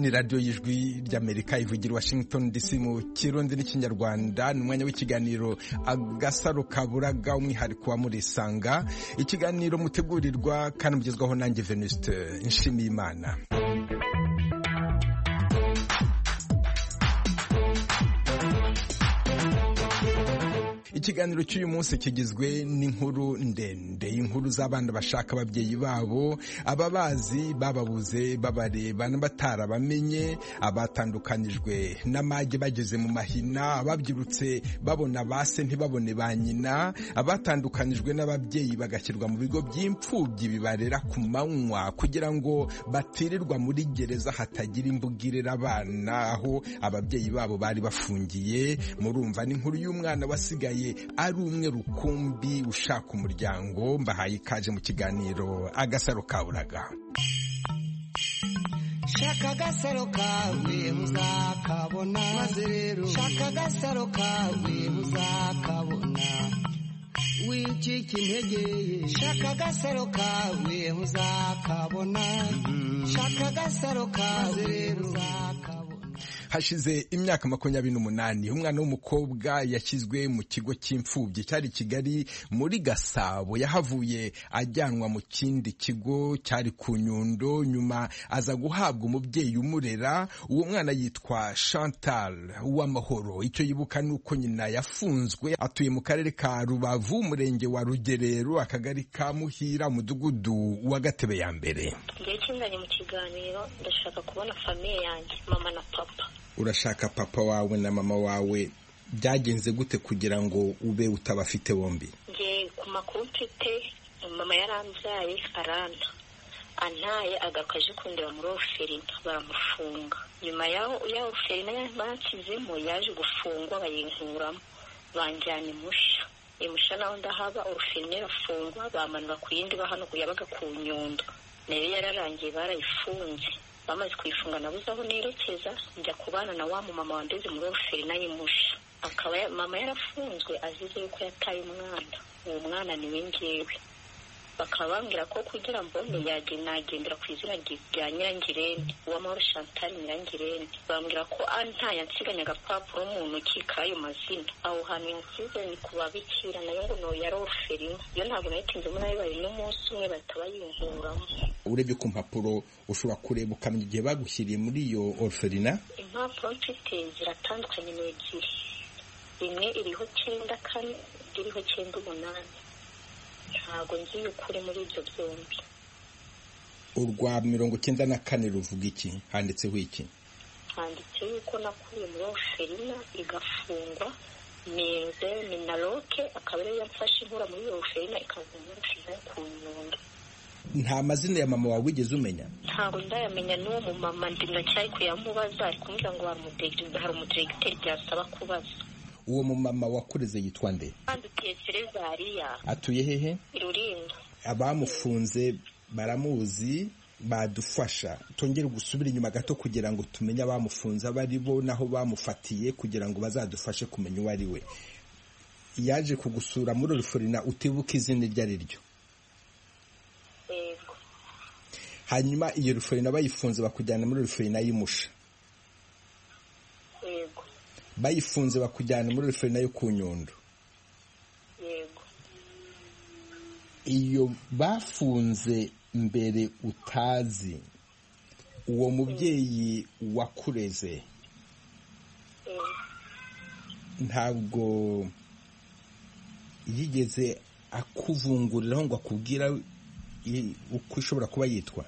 ni radiyo y'ijwi ry'Amerika ivugira Washington DC mu Kirundi n'Ikinyarwanda. Ni umwanya w'ikiganiro Agasaro Kaburaga, umwihariko wa Murisanga, ikiganiro mutegurirwa kandi mugezwaho nanjye Venuste Nshimiyimana. Ikiganiro cy'uyu munsi kigizwe n'inkuru ndende, inkuru z'abana bashaka ababyeyi babo, ababazi bababuze babareba n'abatarabamenye, abatandukanijwe n'amage bageze mu mahina, ababyirutse babona base ntibabone ba nyina, abatandukanijwe n'ababyeyi bagashyirwa mu bigo by'imfubyi bibarera ku manywa kugira ngo batirirwa muri gereza hatagira imbugirira abana aho ababyeyi babo bari bafungiye. Murumva n'inkuru y'umwana wasigaye ari umwe rukumbi ushaka umuryango. Mbahaye ikaje mu kiganiro Agasaro Kaburaga. Shaka agasaro kawe muzakabona, maze rero shaka agasaro kawe muzakabona, wicika intege. Shaka agasaro kawe muzakabona, shaka agasaro kawe rero muzakabona. Hashize imyaka 28 umwana w'umukobwa yashyizwe mu kigo cy'imfubyi cyari Kigali muri Gasabo. Yahavuye ajyanwa mu kindi kigo cyari ku Nyundo, nyuma aza guhabwa umubyeyi umurera. Uwo mwana yitwa Chantal Uwamahoro. Icyo yibuka nuko nyina yafunzwe. Atuye mu karere ka Rubavu, umurenge wa Rugerero, akagari ka Muhira, umudugudu wa Gatebe ya mbere. Ngiye kinzanye mu kiganiro, ndashaka kubona famiye yanjye, mama na papa. Urashaka papa wawe na mama wawe. Byagenze gute kugira ngo ube utabafite bombi? Ngiye ku makuru mfite, mama yarambyaye aranta, antaye agakaje kundira muri oferina, baramufunga. Nyuma yaho oferina bakizemo yaje gufungwa, bayinkuramo banjyana Musha. Musha naho ndahaba, oferina irafungwa, bamanura ku yindi bahano kuyabaga ku Nyundo, nayo yararangiye barayifunze. Bamaze kuyifunga nabuze aho nerekeza, njya kubana na wa mama wandeze muri oferina y'Musha. Akaba mama yarafunzwe azize yuko yataye umwana. Uwo mwana ni we njyewe. Bakaba bambwira ko kugira mbone nagendera ku izina rya Nyirangirente, Uwamahoro Chantal Nyirangirente. Bambwira ko antaye ansiganya agapapuro mu ntoki k'ayo mazina. Aho hantu yansize ni ku babikira, nayo ngo no yari oferina. Iyo ntabwo nayitinzemo, nayo bari n'umunsi umwe bahita bayinkuramo. Urebye ku mpapuro ushobora kureba ukamenya igihe bagushyiriye muri iyo orferina? Impapuro mfite ziratandukanye n'ebyiri. Imwe iriho 94, iriho 98. Ntabwo nzi ukuri muri ibyo byombi. Urwa 94 ruvuga iki? Handitseho iki? Handitse yuko nakuriye muri oferina igafungwa, nize Minaroke, akaba ariyo yamfashe inkura muri iyo oferina ikazumushyize ku Nyundo. Nta mazina ya mama wawe wigeze umenya? Ntabwo ndayamenya n'uwo mu mama, ndi ndacyari kuyamubaza, ari kumbwira ngo hari umudiregiteri byasaba kubaza. Uwo mu mama wakureze yitwa nde? Andutiye Serezariya. Atuye hehe? Rulindo. Abamufunze baramuzi, badufasha tongere gusubira inyuma gato kugira ngo tumenye abamufunze abari bo naho bamufatiye, kugira ngo bazadufashe kumenya uwo ari we. Yaje kugusura muri oferina, utibuka izina ryari ryo? Yego. Hanyuma iyo oferina bayifunze bakujyana muri oferina y'Musha? Yego. Bayifunze bakujyana muri oferina yo ku Nyundo? Yego. Iyo bafunze mbere utazi, uwo mubyeyi wakureze ntabwo yigeze akuvunguriraho ngo akubwira uko ishobora kuba yitwa?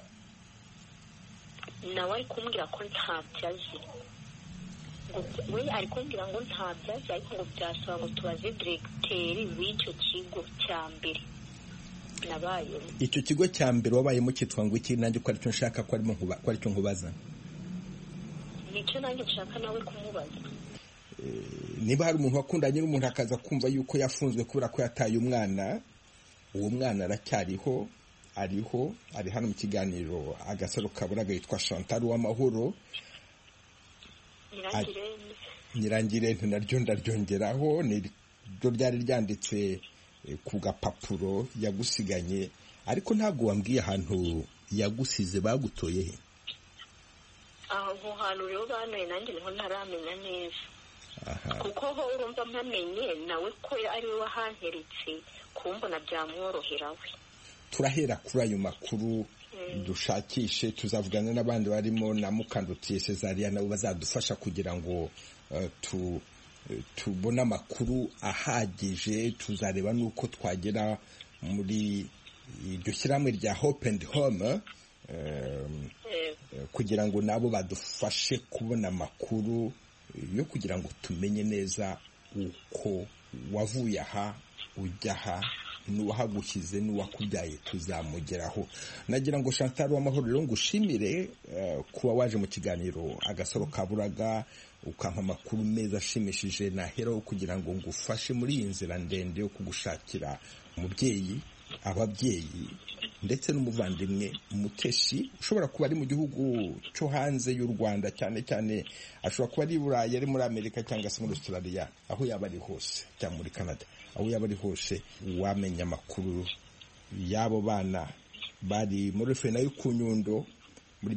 Nawe ari kumbwira ko ntabyo azi. We ari kumbwira ngo ntabyo azi, ariko ngo byasaba ngo tubaze diregiteri w'icyo kigo cya mbere nabayemo. Icyo kigo cya mbere wabayemo cyitwa ngo iki? Nanjye ko aricyo nshaka ko aricyo nkubaza. Nicyo nanjye nshaka nawe kumubaza. Niba hari umuntu wakundanye n'umuntu akaza kumva yuko yafunzwe kubera ko yataye umwana, uwo mwana aracyariho, ari hano mu kiganiro Agasaro Kaburaga, yitwa Chantal Uwamahoro. Nyirangirente naryo ndaryongeraho, niryo ryari ryanditse ku gapapuro yagusiganye, ariko ntabwo wambwiye ahantu yagusize. Bagutoye he? aho hantu rero bantuye nanjye niho ntaramenya neza kuko ho urumva mpamenye nawe ko ari we wahanteretse kumbona byamworohera we. Turahera kuri ayo makuru dushakishe, tuzavugana n'abandi barimo na Mukandutiye Cezaria nabo bazadufasha kugira ngo tubona amakuru ahagije. Tuzareba nuko twagera muri iryo shyirahamwe rya Hope and Home kugira ngo nabo badufashe kubona amakuru yo kugira ngo tumenye neza uko wavuye aha ujya aha, n'uwahagushyize n'uwakubyaye tuzamugeraho. Nagira ngo Chantal Uwamahoro rero ngushimire kuba waje mu kiganiro Agasaro Kaburaga ukampa amakuru meza ashimishije naheraho kugira ngo ngufashe muri iyi nzira ndende yo kugushakira umubyeyi, ababyeyi ndetse n'umuvandimwe Muteshi ushobora kuba ari mu gihugu cyo hanze y'u Rwanda, cyane cyane ashobora kuba ari Burayi, ari muri Amerika cyangwa se muri Australia, aho yaba ari hose, cyangwa muri Canada, aho yaba ari hose wamenya amakuru y'abo bana bari muri fena yo ku Nyundo muri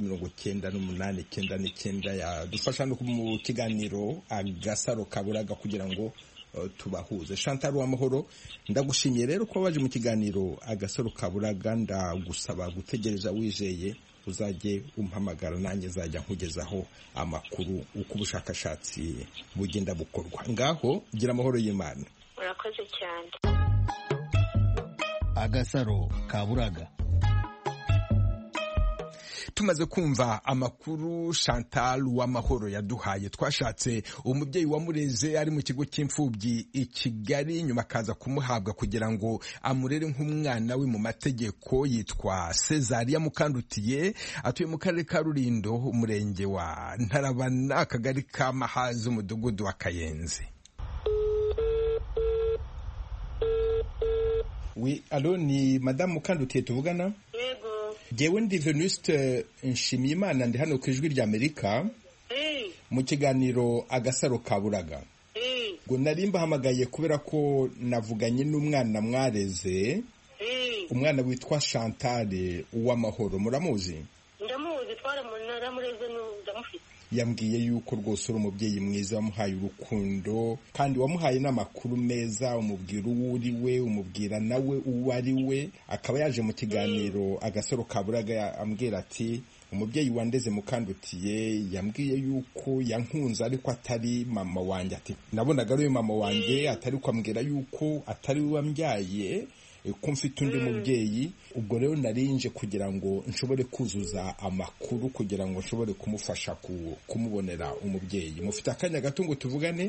1989 yadufasha no mu kiganiro Agasaro Kaburaga kugira ngo tubahuze. Chantal Uwamahoro, ndagushimiye rero ko waje mu kiganiro Agasaro Kaburaga. Ndagusaba gutegereza wizeye, uzajye umpamagara nanjye zajya nkugezaho amakuru uko ubushakashatsi bugenda bukorwa. Ngaho gira amahoro y'Imana. Urakoze cyane. Agasaro Kaburaga. Tumaze kumva amakuru Chantal Uwamahoro yaduhaye, twashatse umubyeyi wamureze ari mu kigo cy'imfubyi i Kigali, nyuma akaza kumuhabwa kugira ngo amurere nk'umwana we mu mategeko. Yitwa Cezaria Mukandutiye, atuye mu karere ka Rulindo, umurenge wa Ntarabana, akagari ka Mahazi, umudugudu wa Kayenzi. Alo, ni Madame Mukandutiye tuvugana? Yego. Jewe ndi Venuste Nshimiyimana, ndi hano ku Ijwi ry'Amerika mu kiganiro Agasaro Kaburaga. Ngo nari mbahamagaye kubera ko navuganye n'umwana mwareze, umwana witwa Chantal Uwamahoro. Muramuzi? Ndamuzi, twaramureze ndamufite. Yambwiye yuko rwose uri umubyeyi mwiza, wamuhaye urukundo kandi wamuhaye n'amakuru meza, umubwira uwo uri we, umubwira nawe uwo ari we. Akaba yaje mu kiganiro Agasaro Kaburaga ambwira ati umubyeyi wandeze Mukandutiye yambwiye yuko yankunze ariko atari mama wanjye. Ati nabonaga ari mama wanjye, atari kwambwira yuko atari we wambyaye, ko mfite undi mubyeyi. Ubwo rero narinje kugira ngo nshobore kuzuza amakuru kugira ngo nshobore kumufasha kumubonera umubyeyi. Mufite akanya gato ngo tuvugane?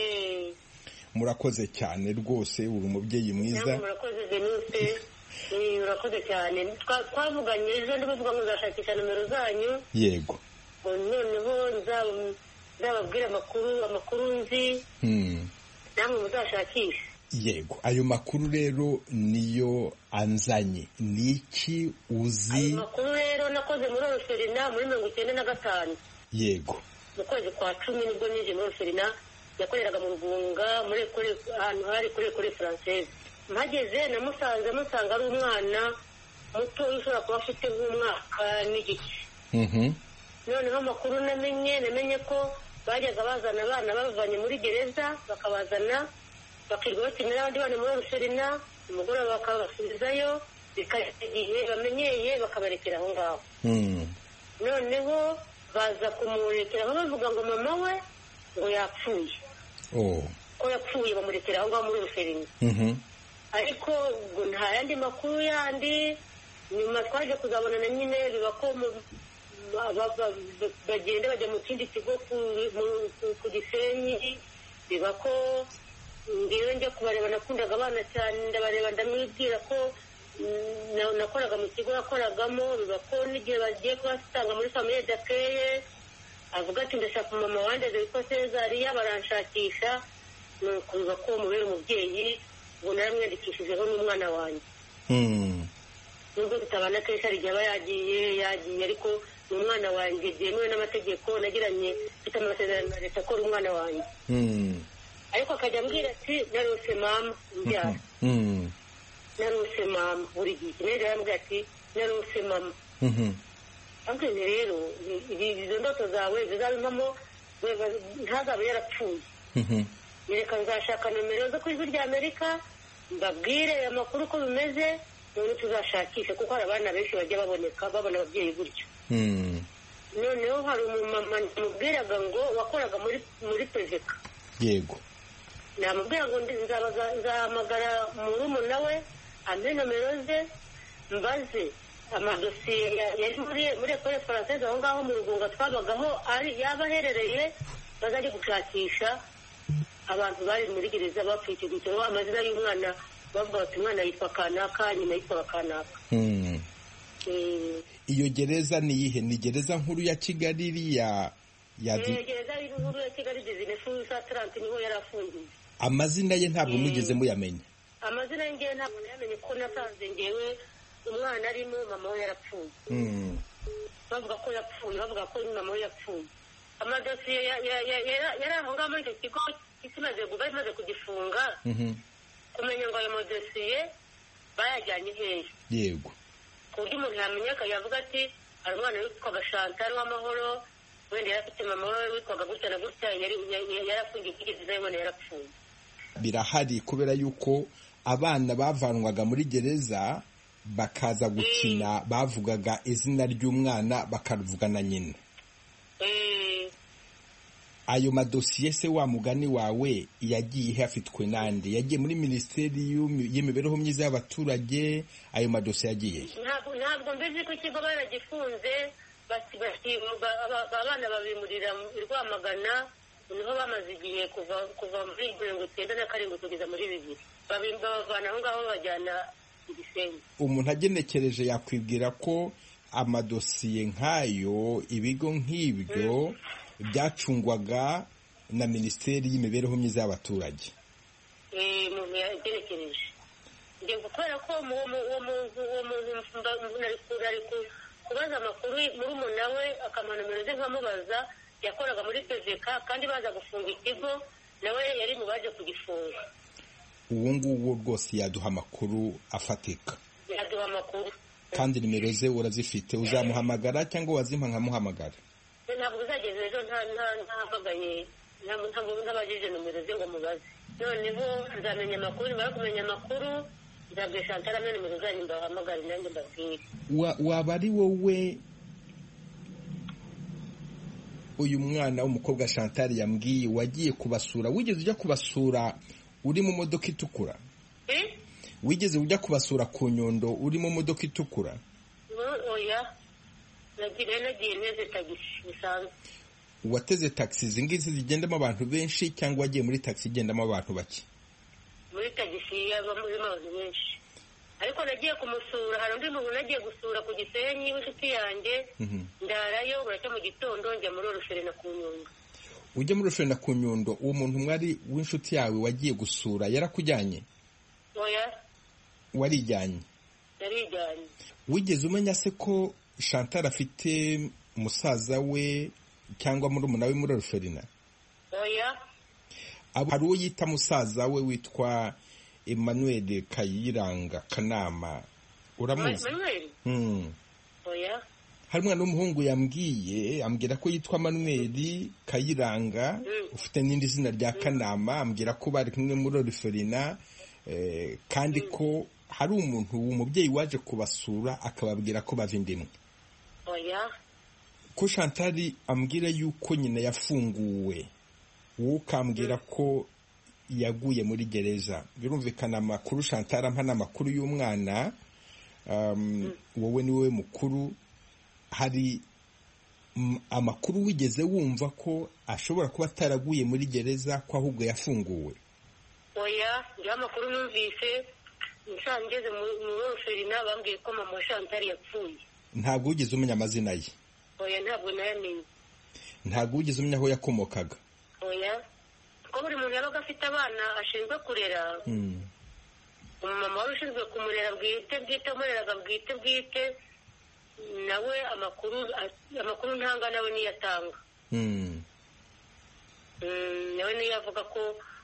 Murakoze cyane rwose, uri umubyeyi mwiza. Murakoze Venuste. Urakoze cyane. Twavuganye ejo ndivuga ngo uzashakisha nomero zanyu. Yego. Noneho nzababwira amakuru nzi. Namwe muzashakisha. Yego, ayo makuru rero niyo anzanye. Niki uzi? Ayo makuru rero nakoze muri Orphelina muri 1995. Yego. Mu kwezi kwa 10 nibwo nije muri Orphelina, yakoreraga mu Rugunga muri ahantu hari kuri Française. Mpageze musanga ari umwana muto ushobora kuba afite nk'umwaka n'igice. Noneho amakuru namenye ko bajyaga bazana abana bavanye muri gereza, bakabazana bakirwa batimira abandi bana muri Orphelina, umugoroba bakabasubizayo, bikagiye bamenyeye bakabarekera aho ngaho. Noneho baza kumurekera aho bavuga ngo mama we ngo yapfuye. Ko yapfuye bamurekera aho ngaho muri Orphelina. Ariko ngo nta yandi makuru yandi. Nyuma twaje kuzabonana nyine biba ko bagenda bajya mu kindi kigo ku Gisenyi, biba ko ngewe njya kubareba, nakundaga abana cyane, ndabareba ndamwibwira ko nakoraga mu kigo yakoragamo. Biba ko n'igihe bagiye kubasanga muri famille d'accueil, avuga ati ndashaka mama wandeze witwa Cezaria, baranshakisha. Nuko biba ko mubera umubyeyi, ngo naramwandikishijeho n'umwana wanjye. Nubwo tutabana kenshi, hari igihe aba yagiye ariko ni umwana wanjye byemewe n'amategeko, nagiranye mfite amasezerano na leta ko ari umwana wanjye. Ariko akajya ambwira ati narose mama umbyara. Narose mama buri gihe. Nero yambwira ati narose mama. ariko rero izo ndoto zawe zizabimamo ntazabe yarapfuye. Reka nzashaka nomero zo ku ijwi rya Amerika mbabwire amakuru uko bimeze, none tuzashakisha kuko hari abana benshi bajya babona ababyeyi gutyo. Noneho hari umumama namubwiraga ngo wakoraga muri peveka. Yego. Namubwira ngo nzahamagara murumuna we ampe nomero ze mbaze amadosiye yari muri ekole française aho ngaho mu Rugunga twabagaho yaba aherereye, bazajya gushakisha abantu bari muri gereza bapfuye icyo gihe, amazina y'umwana bavuga bati umwana yitwa kanaka, nyina yitwa kanaka. Iyo gereza ni iyihe? Ni gereza nkuru ya Kigali iriya gereza nkuru ya Kigali Disney Fusa 30 niho yari afungiye. Amazina ye ntabwo mugeze muyamenya? Amazina ye ntabwo yamenye ko nasanze ngewe umwana arimo mama we yarapfuye. Bavuga ko yapfuye, bavuga ko mama we yapfuye. Amadosiye yari aho ngaho muri icyo kigo kimaze kugifunga, kumenya ngo ayo madosiye bayajyanye hehe. Yego. Ku buryo umuntu yamenya yavuga ati hari umwana witwaga Chantal w'amahoro, wenda yari afite mama we witwaga gutya na gutya, yari afungiye kigeze nawe yarapfuye. Birahari kubera yuko abana bavanwaga muri gereza bakaza gukina bavugaga izina ry'umwana bakavuga na nyina. Ayo madosiye se wa mugani wawe yagiye hafitwe nande? Yagiye muri Minisiteri y'Imibereho Myiza y'Abaturage? Ayo madosiye yagiye ntabwo mbizi ko ikigo baragifunze, abana babimurira i Rwamagana, niho bamaze igihe kuva muri 1997 kugeza muri 2000 babavana aho ngaho bajyana Gisenyi. Umuntu agenekereje yakwibwira ko amadosiye nk'ayo, ibigo nk'ibyo byacungwaga na Minisiteri y'Imibereho Myiza y'Abaturage. Umuntu yagenekereje ngiye gukora ko uwo muntu ari kubaza amakuru muri umuna we akamana nomero ze nkamubaza. Yakoraga muri peveka kandi baza gufunga ikigo, nawe yari mu baje kugifunga. Uwo nguwo rwose yaduha amakuru afatika. Yaduha amakuru. Kandi nimero ze urazifite, uzamuhamagara cyangwa wazimpa nkamuhamagara? Ntabwo uzageze ejo ntahamagaye, ntabajije nomero ze ngo mubaze. Noneho nzamenya amakuru, nimara kumenya amakuru nzabwira Chantal amenya nomero zanyu mbahamagare nanjye mbabwire. Waba ari wowe uyu mwana w'umukobwa Chantal yambwiye wagiye kubasura? Wigeze ujya kubasura uri mu modoka itukura? Wigeze ujya kubasura ku Nyundo uri mu modoka itukura? Oya, nagiye neze tagisi bisanzwe. Wateze taxi zingizi zigendamo abantu benshi cyangwa wagiye muri taxi igendamo abantu bake? Muri tagisi y'abantu benshi. Ariko nagiye kumusura, hari undi muntu nagiye gusura ku Gisenyi w'inshuti yanjye, ndarayo buracya mu gitondo njya muri Ruferena ku Nyundo. Ujya muri Ruferena ku Nyundo, uwo muntu mwari w'inshuti yawe wagiye gusura yarakujyanye? Oya. Warijyanye? Yarijyanye. Wigeze umenya se ko Chantal afite musaza we cyangwa murumuna we muri Ruferena? Oya. Hari uwo yita musaza we witwa Emmanuel Kayiranga Kanama, uramuzi? Emmanuel? Oya. Hari umwana w'umuhungu ambwira ko yitwa Emmanuel Kayiranga, ufite n'indi zina rya Kanama, ambwira ko bari kumwe muri Ruferena, kandi ko hari umuntu umubyeyi waje kubasura akababwira ko bava indimwe. Oya. Ko Chantal ambwira yuko nyina yafunguwe, wowe ukambwira ko yaguye muri gereza. Birumvikana amakuru Chantal ampa n'amakuru y'umwana, wowe ni wowe mukuru. Hari amakuru wigeze wumva ko ashobora kuba ataraguye muri gereza, ko ahubwo yafunguwe? Oya, ngira amakuru numvise ngeze mu Ruferena bambwiye ko mama Chantal yapfuye. Ntabwo wigeze umenya amazina ye? Oya, ntabwo nayamenye. Ntabwo wigeze umenya aho yakomokaga? Oya, ko buri muntu yabaga afite abana ashinzwe kurera. Umumama wari ushinzwe kumurera bwite amureraga bwite, nawe amakuru ntanga nawe niyo atanga. Nawe niyo avuga ko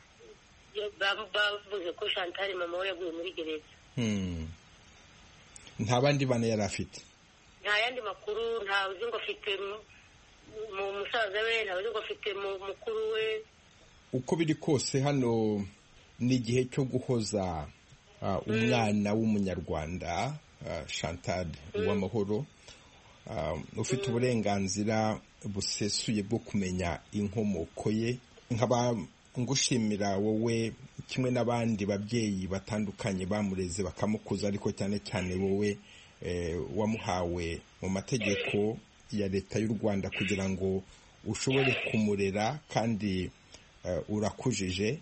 bavuze ko Chantal mama we yaguye muri gereza. Nta bandi bana yari afite? nta yandi makuru, ntawe uzi ngo afite mu musaza we, ntawe uzi ngo afite mu mukuru we. Uko biri kose hano ni igihe cyo guhoza umwana w'umunyarwanda Chantal Uwamahoro, ufite uburenganzira busesuye bwo kumenya inkomoko ye. Nkaba ngushimira wowe kimwe n'abandi babyeyi batandukanye bamureze bakamukuza, ariko cyane cyane wowe wamuhawe mu mategeko ya leta y'u Rwanda kugira ngo ushobore kumurera, kandi urakujije.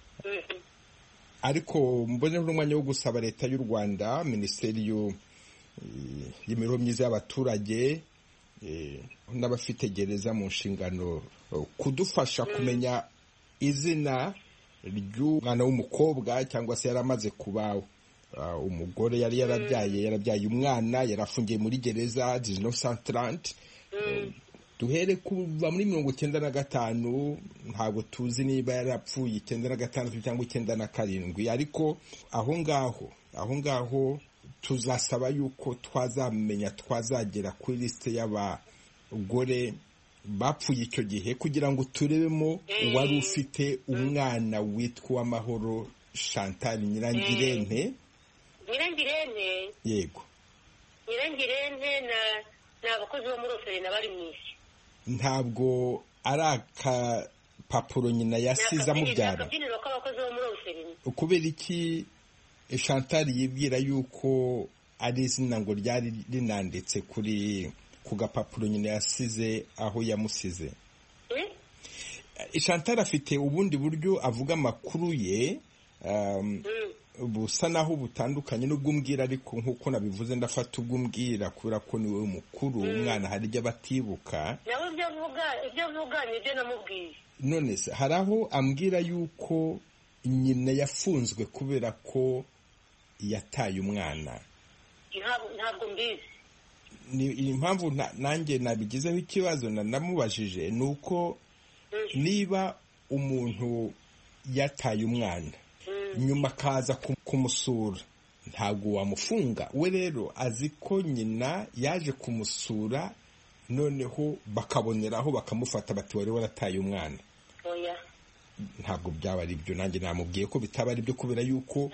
Ariko mbonera umwanya wo gusaba leta y'u Rwanda, Minisiteri y'Imibereho Myiza y'Abaturage n'abafite gereza mu nshingano kudufasha kumenya izina ry'umwana w'umukobwa, cyangwa se yaramaze kuba umugore, yari yarabyaye umwana, yarafungiye muri gereza 1930. Duhere kuva muri 1995, ntabwo tuzi niba yarapfuye 1996 cyangwa 1997, ariko aho ngaho tuzasaba yuko twazamenya, twazagera kuri liste y'abagore bapfuye icyo gihe, kugira ngo turebemo uwari ufite umwana witwa Uwamahoro Chantal Nyirangirente. Yego, Nyirangirente ni abakozi bo muri Oferina bari mu isi. Ntabwo ari akapapuro nyina yasize amubyara. Kubera iki Chantal yibwira yuko ari izina ngo ryari rinanditse ku gapapuro nyina yasize aho yamusize? Chantal afite ubundi buryo avuga amakuru ye busa naho butandukanye n'ubw'umbwira, ariko nk'uko nabivuze ndafata ubw'umbwira kubera ko niwe mukuru, umwana hari ibyo batibuka. Nawe ibyo avuga ni ibyo namubwiye. None se hari aho ambwira yuko nyina yafunzwe kubera ko yataye umwana. Ntabwo mbizi. Ni impamvu nanjye nabigizeho ikibazo namubajije, ni uko niba umuntu yataye umwana nyuma akaza kumusura, ntabwo wamufunga. We rero azi ko nyina yaje kumusura, noneho bakaboneraho bakamufata bati wari warataye umwana. Ntabwo byaba ari byo. Nanjye namubwiye ko bitaba ari byo, kubera yuko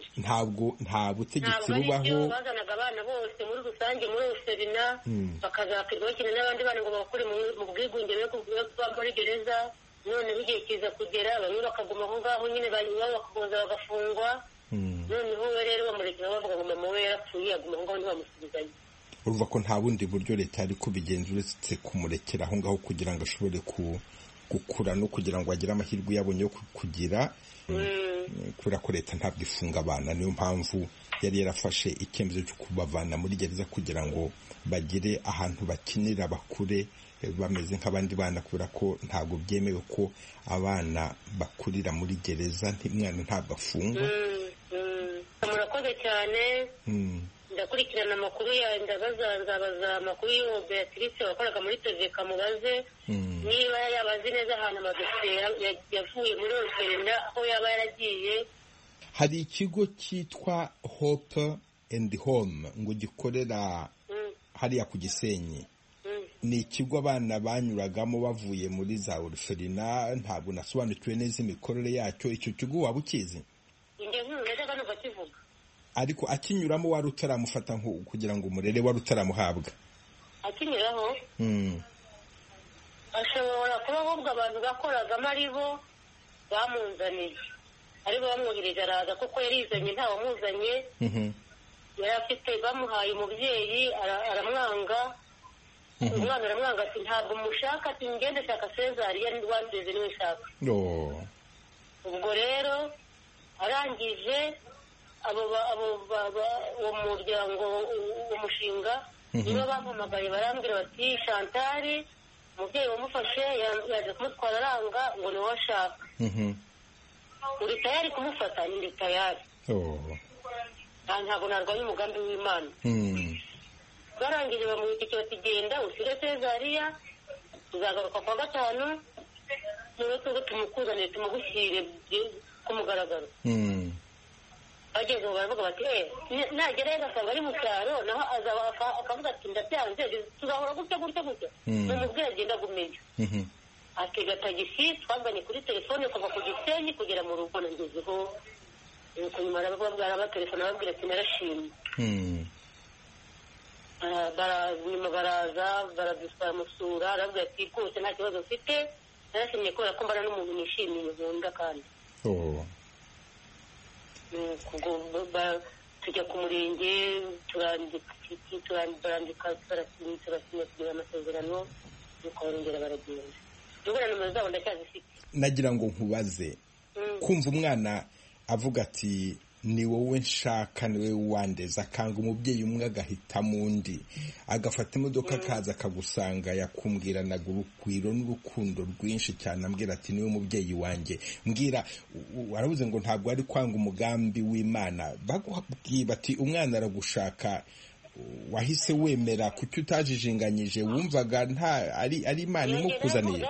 nta butegetsi bubaho. Bazanaga abana bose muri rusange muri Oferina, bakazakirwa bakina n'abandi bana ngo bakure mu bwigunge bwo muri gereza. None bigiye kiza kugera, bamwe bakaguma aho ngaho nyine, bakagoza bagafungwa. Noneho we rero bamurekera bavuga ngo mama we yarapfuye, aguma aho ngaho ntibamusubizanye. Urumva ko nta bundi buryo leta yari kubigenza uretse kumurekera aho ngaho kugira ngo ashobore gukura, no kugira ngo agire amahirwe yabonye yo kugira, kubera ko leta ntabwo ifunga abana. Niyo mpamvu yari yarafashe icyemezo cyo kubavana muri gereza kugira ngo bagire ahantu bakinira, bakure bameze nk'abandi bana, kubera ko ntabwo byemewe ko abana bakurira muri gereza. Umwana ntabwo afungwa. Murakoze cyane. Ndakurikirana amakuru yawe, nzabaza amakuru y'uwo Beatrice wakoraga muri TV, kamubaze niba yabazi neza ahantu amadosiye yavuye muri Oferina, aho yaba yaragiye. Hari ikigo cyitwa Hope and Home ngo gikorera hariya ku Gisenyi. Ni ikigo abana banyuragamo bavuye muri za Oferina. Ntabwo nasobanukiwe neza imikorere yacyo. Icyo kigo waba ukizi? Ariko akinyuramo wari utaramufata kugira ngo umurere, wari utaramuhabwa? Akinyuraho ashobora kuba ahubwo abantu bakoragamo ari bo bamunzaniye, ari bo bamwohereje araza, kuko yarizanye ntawamuzanye. Yari afite, bamuhaye umubyeyi aramwanga. Umwana aramwanga ati ntabwo mushaka, ati ngende shaka Cesariya wandeze niwe nshaka. Ubwo rero arangije uwo muryango, uwo mushinga niba bampamagaye barambwira bati Chantal umubyeyi wamufashe yaje kumutwara aranga ngo niwe ashaka. Uri tayari kumufata? Ndi tayari. Ntabwo narwanya umugambi w'Imana. Barangije bamwita bati genda usige Cesariya, tuzagaruka kwa gatanu niwe tumukuranire tumugushyire ku mugaragaro. bageze ngo baravuga bati nagera agasanga ari mu cyaro naho azaba akavuga ati ndabyanze tuzahora gutya n'umubwira agenda agumeyo atega tagisi twazanye kuri telefone kuva ku Gisenyi kugera mu rugo nangezeho nyuma barabatelefona babwira ati narashimye nyuma baraza baramusura arabwira ati rwose nta kibazo mfite narashimye kubera ko mbana n'umuntu nishimiye nkunda kandi tujya ku murenge turandika turasinya kugira amasezerano nuko barongera baragenda ndabona nomero zabo ndacyazifite. Nagira ngo nkubaze kumva umwana avuga ati ni wowe nshaka ni wowe wandeza akanga umubyeyi umwe agahitamo undi agafata imodoka akaza akagusanga yakumbwiranaga urugwiro n'urukundo rwinshi cyane ambwira ati niwe mubyeyi wanjye mbwira warabuze ngo ntabwo ari kwanga umugambi w'Imana bagubwiye bati umwana aragushaka wahise wemera kuki utajijinganyije wumvaga nta ari Imana imukuzaniye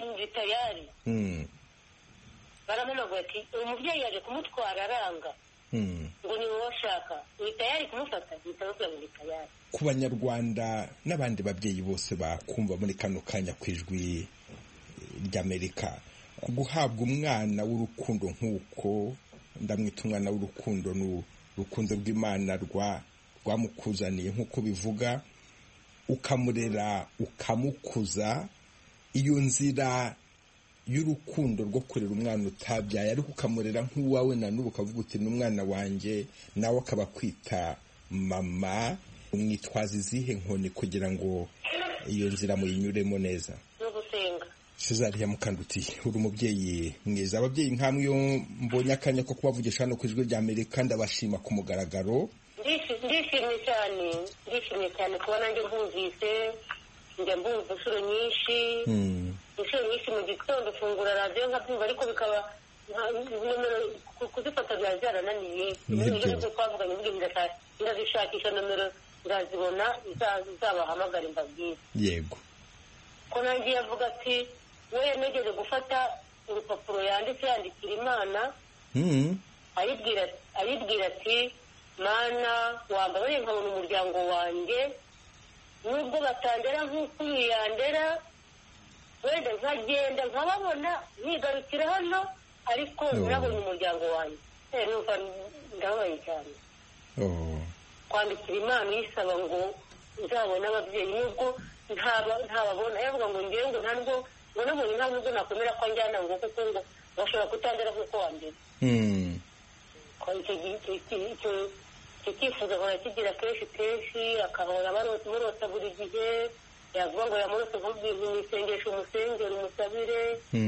baramunaguye ati umubyeyi yaje kumutwara aranga ngo ni wowe ashaka ni tayari kumufata bitababwira ngo ni tayari. Ku banyarwanda n'abandi babyeyi bose bakumva muri kano kanya ku ijwi ry'Amerika guhabwa umwana w'urukundo nk'uko ndamwita umwana w'urukundo n'urukundo rw'Imana rwamukuzaniye nk'uko bivuga ukamurera ukamukuza iyo nzira y'urukundo rwo kurera umwana utabyaye ariko ukamurera nk'uwawe na n'ubu ukavuga uti n'umwana wanjye nawe akaba kwita mama mwitwaza izihe nkoni kugira ngo iyo nzira muyinyuremo neza? Cesar Mukanduti uri umubyeyi mwiza. Ababyeyi nkamwe iyo mbonye akanya ko kubavugisha hano ku ijwi ry'Amerika ndabashima ku mugaragaro. Ndishimye cyane kuba nanjye mbumvise njya mbumva inshuro nyinshi mu gitondo ufungura radiyo nkabyumva ariko bikaba kuzifata byari byarananiye ibyo twavuganye ndazishakisha nomero ndazibona zabahamagara imbabwira yego ko nanjye yavuga ati we yanegeze gufata urupapuro yandikira Imana ayibwira ati Mana wambaye nkabona umuryango wanjye nubwo batandera nk'uko yandera wenda nkagenda nkababona nkigarukira hano ariko nabonye umuryango wanjye numva ndabaye cyane kwandikira Imana yisaba ngo nzabone ababyeyi nubwo ntababona yavuga ngo ngewe ngo ntabwo ngo nabonye nta nubwo nakomera ko njyana ngo kuko ngo bashobora kutandera nk'uko wandera icyo cyifuzo ahora kigira kenshi akahora amurota buri gihe yavuga ngo yamurose nk'ubwira mu isengesho umusengere umusabire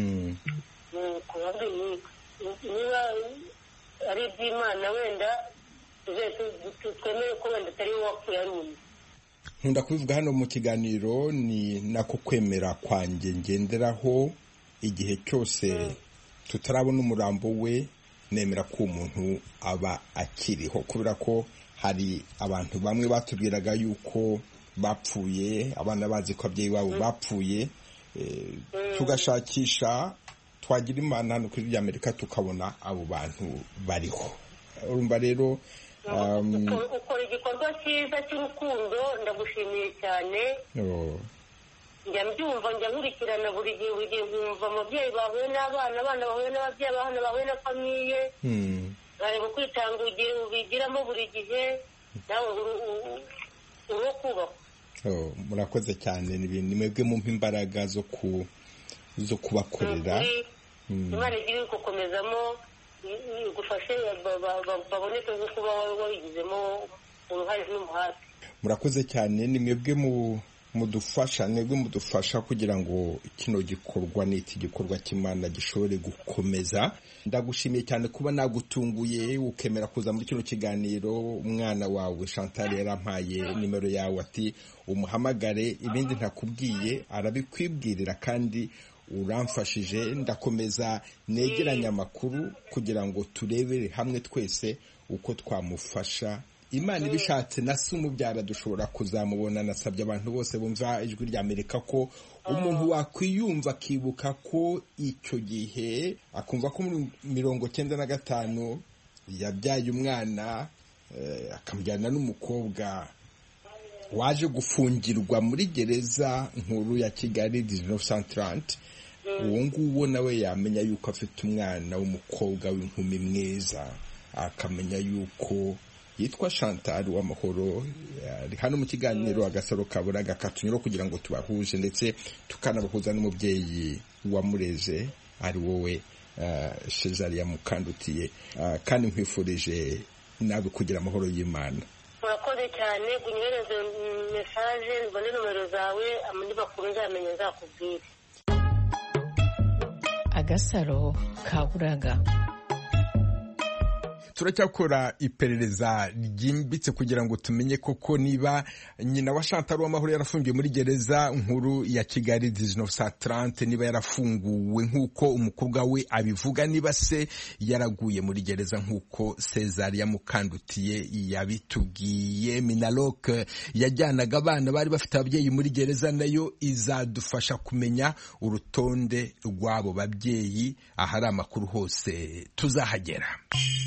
niba ari iby'Imana wenda twemere ko wenda atari wowe wapfuye ari umuntu. Nkunda kubivuga hano mu kiganiro ni nako kwemera kwanjye ngenderaho igihe cyose tutarabona umurambo we nemera ko umuntu aba akiriho kubera ko hari abantu bamwe batubwiraga yuko bapfuye abana bazi ko ababyeyi babo bapfuye tugashakisha twagira Imana hano kuri Amerika tukabona abo bantu bariho. Urumva rero ukora igikorwa cyiza cy'urukundo ndagushimiye cyane. njya mbyumva njya nkurikirana buri gihe nkumva ababyeyi bahuye n'abana bahuye n'ababyeyi abana bahuye na famiye bareba kwitanga ubigiramo buri gihe nawe uro kubakwa. Murakoze cyane ni mwebwe mumpa imbaraga zo kubakorera. Imana igiye gukomezamo igufashe baboneke nk'uko wabigizemo uruhare n'umuhate. Murakoze cyane ni mwebwe mudufasha kugira ngo kino gikorwa n'iki gikorwa cy'Imana gishobore gukomeza. Ndagushimiye cyane kuba nagutunguye ukemera kuza muri kino kiganiro. Umwana wawe Chantal yarampaye nimero yawe ati umuhamagare ibindi ntakubwiye arabikwibwirira kandi uramfashije. Ndakomeza negeranya amakuru kugira ngo turebere hamwe twese uko twamufasha. Imana ibishatse na se umubyara dushobora kuzamubona. Nasabye abantu bose bumva ijwi ry'Amerika ko umuntu wakwiyumva akibuka ko icyo gihe akumva ko muri 95 yabyaye umwana akamujyana n'umukobwa waje gufungirwa muri gereza nkuru ya Kigali 1930. uwo nguwo nawe yamenya yuko afite umwana w'umukobwa w'inkumi mwiza, akamenya yuko yitwa Chantal Uwamahoro. Ari hano mu kiganiro Agasaro Kaburaga katunyura kugira ngo tubahuje ndetse tukanabahuza n'umubyeyi wamureze ari wowe Cezaria Mukandutiye, kandi nkwifurije nawe kugira amahoro y'Imana. Murakoze cyane, gunyereze message mbone numero zawe amandi bakuru nzamenye nzakubwira. Agasaro Kaburaga. Turacyakora iperereza ryimbitse kugira ngo tumenye koko niba nyina wa Chantal Uwamahoro yarafungiwe muri gereza nkuru ya Kigali 1930, niba yarafunguwe nk'uko umukobwa we abivuga, niba se yaraguye muri gereza nk'uko Cezaria Mukandutiye yabitubwiye. Minaloc yajyanaga abana bari bafite ababyeyi muri gereza nayo izadufasha kumenya urutonde rw'abo babyeyi. Ahari amakuru hose tuzahagera.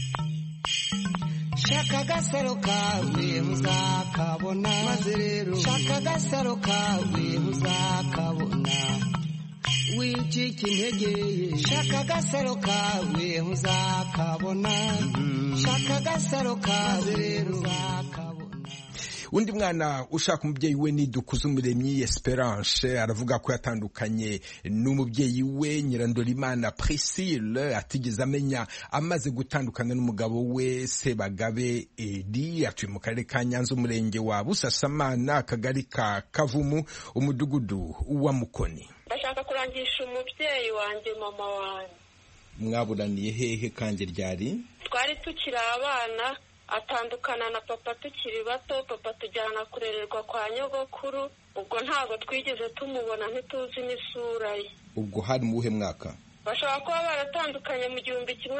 Shaka agasaro kawe muzakabona, maze rero shaka agasaro kawe muzakabona, wicika intege. Shaka agasaro kawe muzakabona, shaka agasaro kawe rero muzakabona. Undi mwana ushaka umubyeyi we ni Dukuzumuremyi Esperance, aravuga ko yatandukanye n'umubyeyi we Nyirandorimana Priscille atigeze amenya amaze gutandukana n'umugabo we Sebagabe Edi. Atuye mu karere ka Nyanza, umurenge wa Busasamana, akagari ka Kavumu, umudugudu wa Mukoni. Ndashaka kurangisha umubyeyi wanjye, mama wanjye. Mwaburaniye hehe kandi ryari? Twari tukiri abana, atandukana na papa tukiri bato. Papa tujyana kurererwa kwa nyogokuru, ubwo ntabwo twigeze tumubona, ntituzi n'isura ye. Ubwo hari mu buhe mwaka? Bashobora kuba baratandukanye mu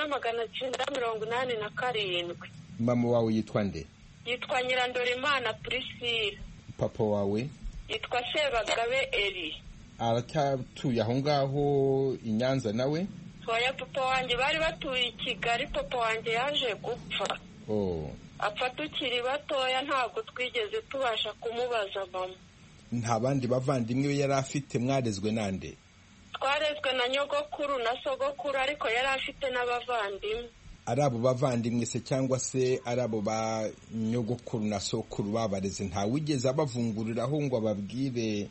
1987. Mama wawe yitwa nde? Yitwa Nyirandorimana Priscille. Papa wawe? Yitwa Sebagabe Eri. Aracyatuye aho ngaho i Nyanza nawe? Oya, papa wanjye bari batuye i Kigali. Papa wanjye yaje gupfa. Apfa tukiri batoya, ntabwo twigeze tubasha kumubaza mama. Nta bandi bavandimwe yari afite? Mwarezwe nande? Twarezwe na nyogokuru na sogokuru, ariko yari afite n'abavandimwe. Ari abo bavandimwe se cyangwa se ari abo ba nyogokuru na sokuru babareze, nta wigeze abavunguriraho ngo ababwire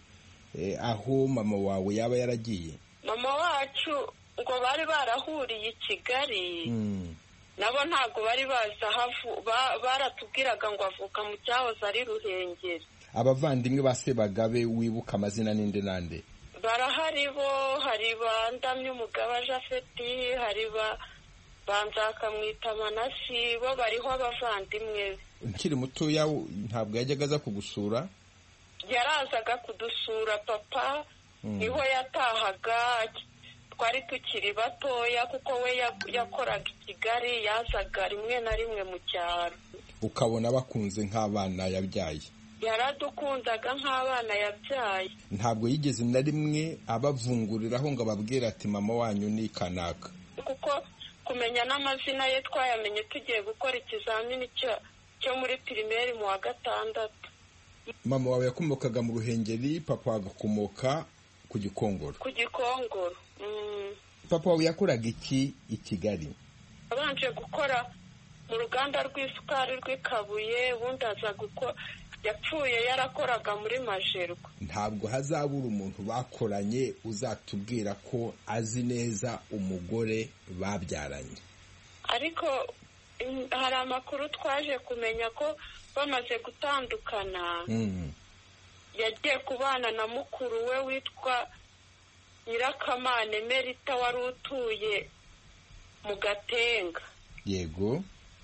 aho mama wawe yaba yaragiye? Mama wacu ngo bari barahuriye i Kigali, nabo ntabwo bari bazi aho baratubwiraga ngo avuka mu cyahoze ari Ruhengeri. Abavandimwe ba Sebagabe wibuka amazina ninde nande? Barahari bo, hari Bandamye Umugaba Jafeti, hari Banzakamwita Manasi, bo bariho abavandimwe. Nkiri mutoya ntabwo yajyaga aza kugusura? Yarazaga kudusura papa, niho yatahaga. Twari tukiri batoya kuko we yakoraga i Kigali, yazaga rimwe na rimwe mu cyaro. Ukabona bakunze nk'abana yabyaye? Yaradukundaga nk'abana yabyaye. Ntabwo yigeze na rimwe abavunguriraho ngo ababwire ati mama wanyu ni kanaka? Kuko kumenya n'amazina ye twayamenye tugiye gukora ikizamini cyo muri primaire mu wa 6. Mama wawe yakomokaga mu Ruhengeri, papa agakomoka ku Gikongoro? Ku Gikongoro. Papa wawe yakoraga iki i Kigali? Abanje gukora mu ruganda rw'isukari rw'Ikabuye, ubundi aza yapfuye yarakoraga muri Majerwa. Ntabwo hazabura umuntu bakoranye uzatubwira ko azi neza umugore babyaranye? Ariko hari amakuru twaje kumenya ko bamaze gutandukana, yagiye kubana na mukuru we witwa Nyirakamana Emerita, wari utuye mu Gatenga. Yego.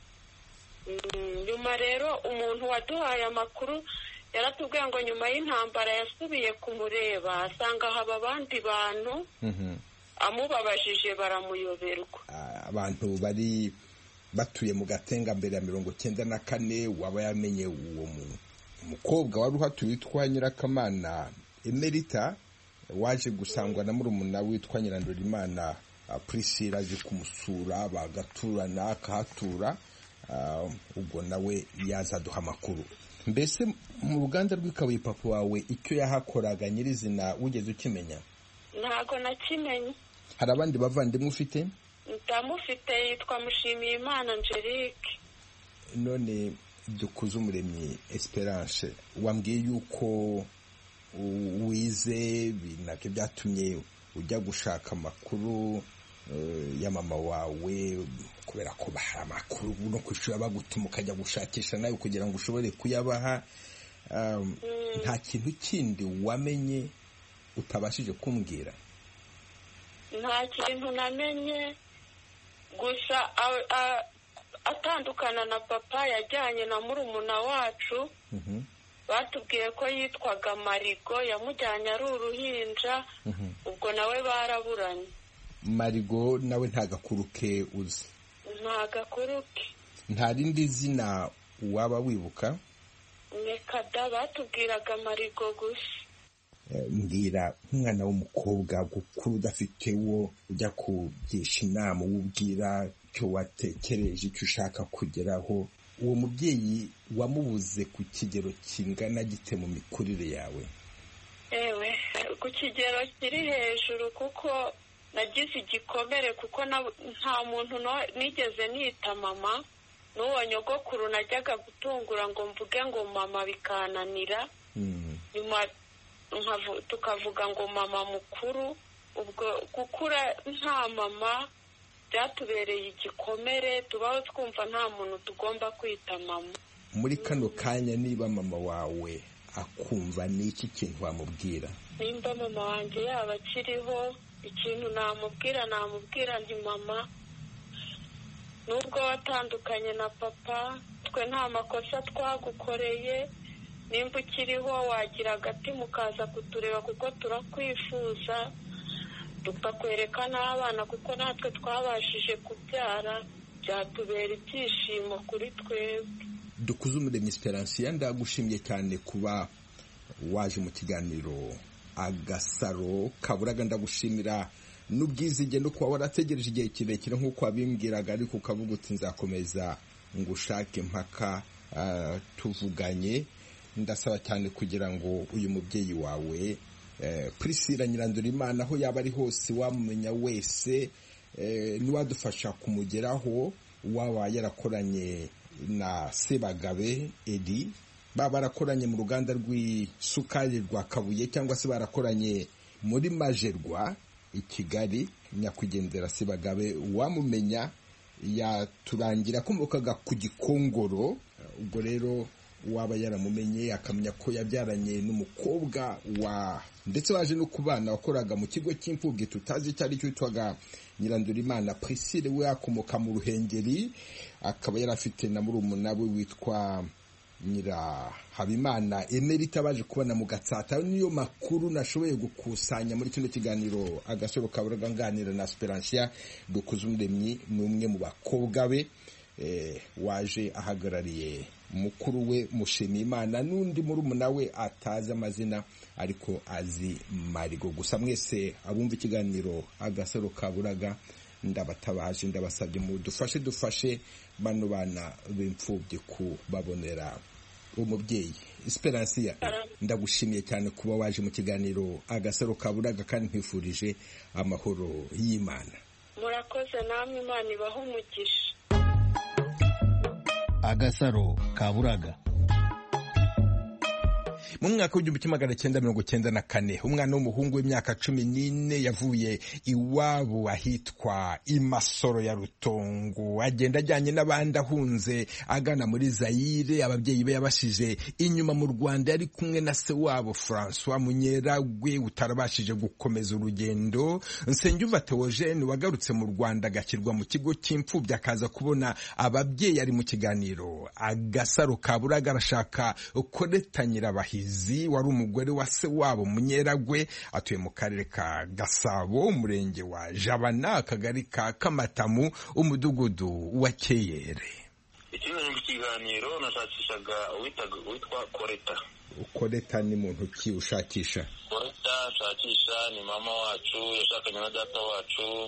Nyuma rero umuntu waduhaye amakuru yaratubwiye ngo nyuma y'intambara yasubiye kumureba, asanga haba abandi bantu, amubabajije baramuyoberwa. Abantu bari batuye mu Gatenga mbere ya 1994, waba yamenye uwo umukobwa wari uhatuye witwa Nyirakamana Emerita, waje gusangwa na murumuna witwa Nyirandorimana Priscilla aje kumusura bagaturana akahatura, ubwo nawe yazaduha amakuru. Mbese mu ruganda rw'Ikabuye papa wawe icyo yahakoraga nyirizina wigeze ukimenya? Ntago nakimenye. Hari abandi bavandimwe ufite? Ndamufite, yitwa Mushimiyimana Angelique. None Dukuzumuremyi Esperance, wambwiye yuko wize binake byatumye ujya gushaka amakuru ya mama wawe, kubera ko bahari amakuru no kwishura bagutuma ukajya gushakisha nawe kugira ngo ushobore kuyabaha. Nta kintu kindi wamenye utabashije kumbwira? Nta kintu namenye, gusa atandukana na papa yajyanye na murumuna wacu. Batubwiye ko yitwaga Marigo, yamujyanye ari uruhinja. Ubwo nawe baraburanye. Marigo nawe nta gakuru ke uzi? Nta gakuru ke. Nta rindi zina waba wibuka? Nekada, batubwiraga Marigo gusa. Mbwira nk'umwana w'umukobwa gukuru udafite wo ujya kugisha inama, wubwira icyo watekereje, icyo ushaka kugeraho. Uwo mubyeyi wamubuze ku kigero kingana gite mu mikurire yawe? Ewe, ku kigero kiri hejuru, kuko nagize igikomere, kuko nta muntu nigeze nita mama. N'uwo nyogokuru najyaga gutungura ngo mvuge ngo mama bikananira. Nyuma tukavuga ngo mama mukuru. Ubwo gukura nta mama byatubereye igikomere, tubaho twumva nta muntu tugomba kwita mama. Muri kano kanya niba mama wawe akumva, ni iki kintu wamubwira? Nimba mama wanjye yaba akiriho, ikintu namubwira nti mama, nubwo watandukanye na papa, twe nta makosa twagukoreye. Nimba ukiriho wagira agati mukaza kutureba, kuko turakwifuza, tukakwereka n'abana, kuko natwe twabashije kubyara, byatubera ibyishimo kuri twebwe. Dukuzumuremyi Esperance, ndagushimye cyane kuba waje mu kiganiro Agasaro Kaburaga. Ndagushimira n'ubwizige no kuba warategereje igihe kirekire nk'uko wabimbwiraga, ariko ukavuga uti nzakomeza ngushake mpaka tuvuganye. Ndasaba cyane kugira ngo uyu mubyeyi wawe Priscilla Nyirandurimana aho yaba ari hose, wamumenya wese, niwadufasha kumugeraho, waba yarakoranye na Sebagabe Edi, baba barakoranye mu ruganda rw'isukari rwa Kabuye, cyangwa se barakoranye muri Majerwa i Kigali, nyakwigendera Sebagabe wamumenya yaturangira akomokaga ku Gikongoro. Ubwo rero waba yaramumenye akamenya ko yabyaranye n'umukobwa ndetse waje no kubana wakoraga mu kigo cy'imfubyi tutazi icyo ari cyo, witwaga Nyirandurimana Priscille. We akomoka mu Ruhengeri, akaba yari afite na murumuna we witwa Nyirahabimana Emerita, baje kubana mu Gatsata. Niyo makuru nashoboye gukusanya muri kino kiganiro Agasaro Kaburaga, nganira na Esperance Dukuzumuremyi, n'umwe mu bakobwa be waje ahagarariye mukuru we Mushimiyimana, n'undi murumuna we atazi amazina ariko azi Marigo. Gusa mwese abumva ikiganiro Agasaro Kaburaga, ndabatabaje, ndabasabye mu dufashe bano bana b'imfubyi kubabonera umubyeyi. Esperance, ndagushimiye cyane kuba waje mu kiganiro Agasaro Kaburaga, kandi nkwifurije amahoro y'Imana. Murakoze namwe, Imana ibahe umugisha. Agasaro Kaburaga. Mu mwaka w'1994 umwana w'umuhungu w'imyaka 14 yavuye iwabo ahitwa Imasoro ya Rutongo, agenda ajyanye n'abandi ahunze agana muri Zaire. Ababyeyi be yabashije inyuma mu Rwanda, yari kumwe na se wabo François Munyeragwe utarabashije gukomeza urugendo. Nsengiyumva Theogene wagarutse mu Rwanda agashyirwa mu kigo cy'imfubyi, akaza kubona ababyeyi ari mu kiganiro Agasaro Kaburaga. Arashaka Koleta Nyirabahizi, wari umugore wa se wabo Munyeragwe, atuye mu karere ka Gasabo, umurenge wa Jabana, akagari ka Kamatamu, umudugudu wa Keyere. Ikindi kiganiro nashakishaga witwa Koleta. Koleta ni muntu ki ushakisha? Koleta nshakisha ni mama wacu, yashakanye na data wacu,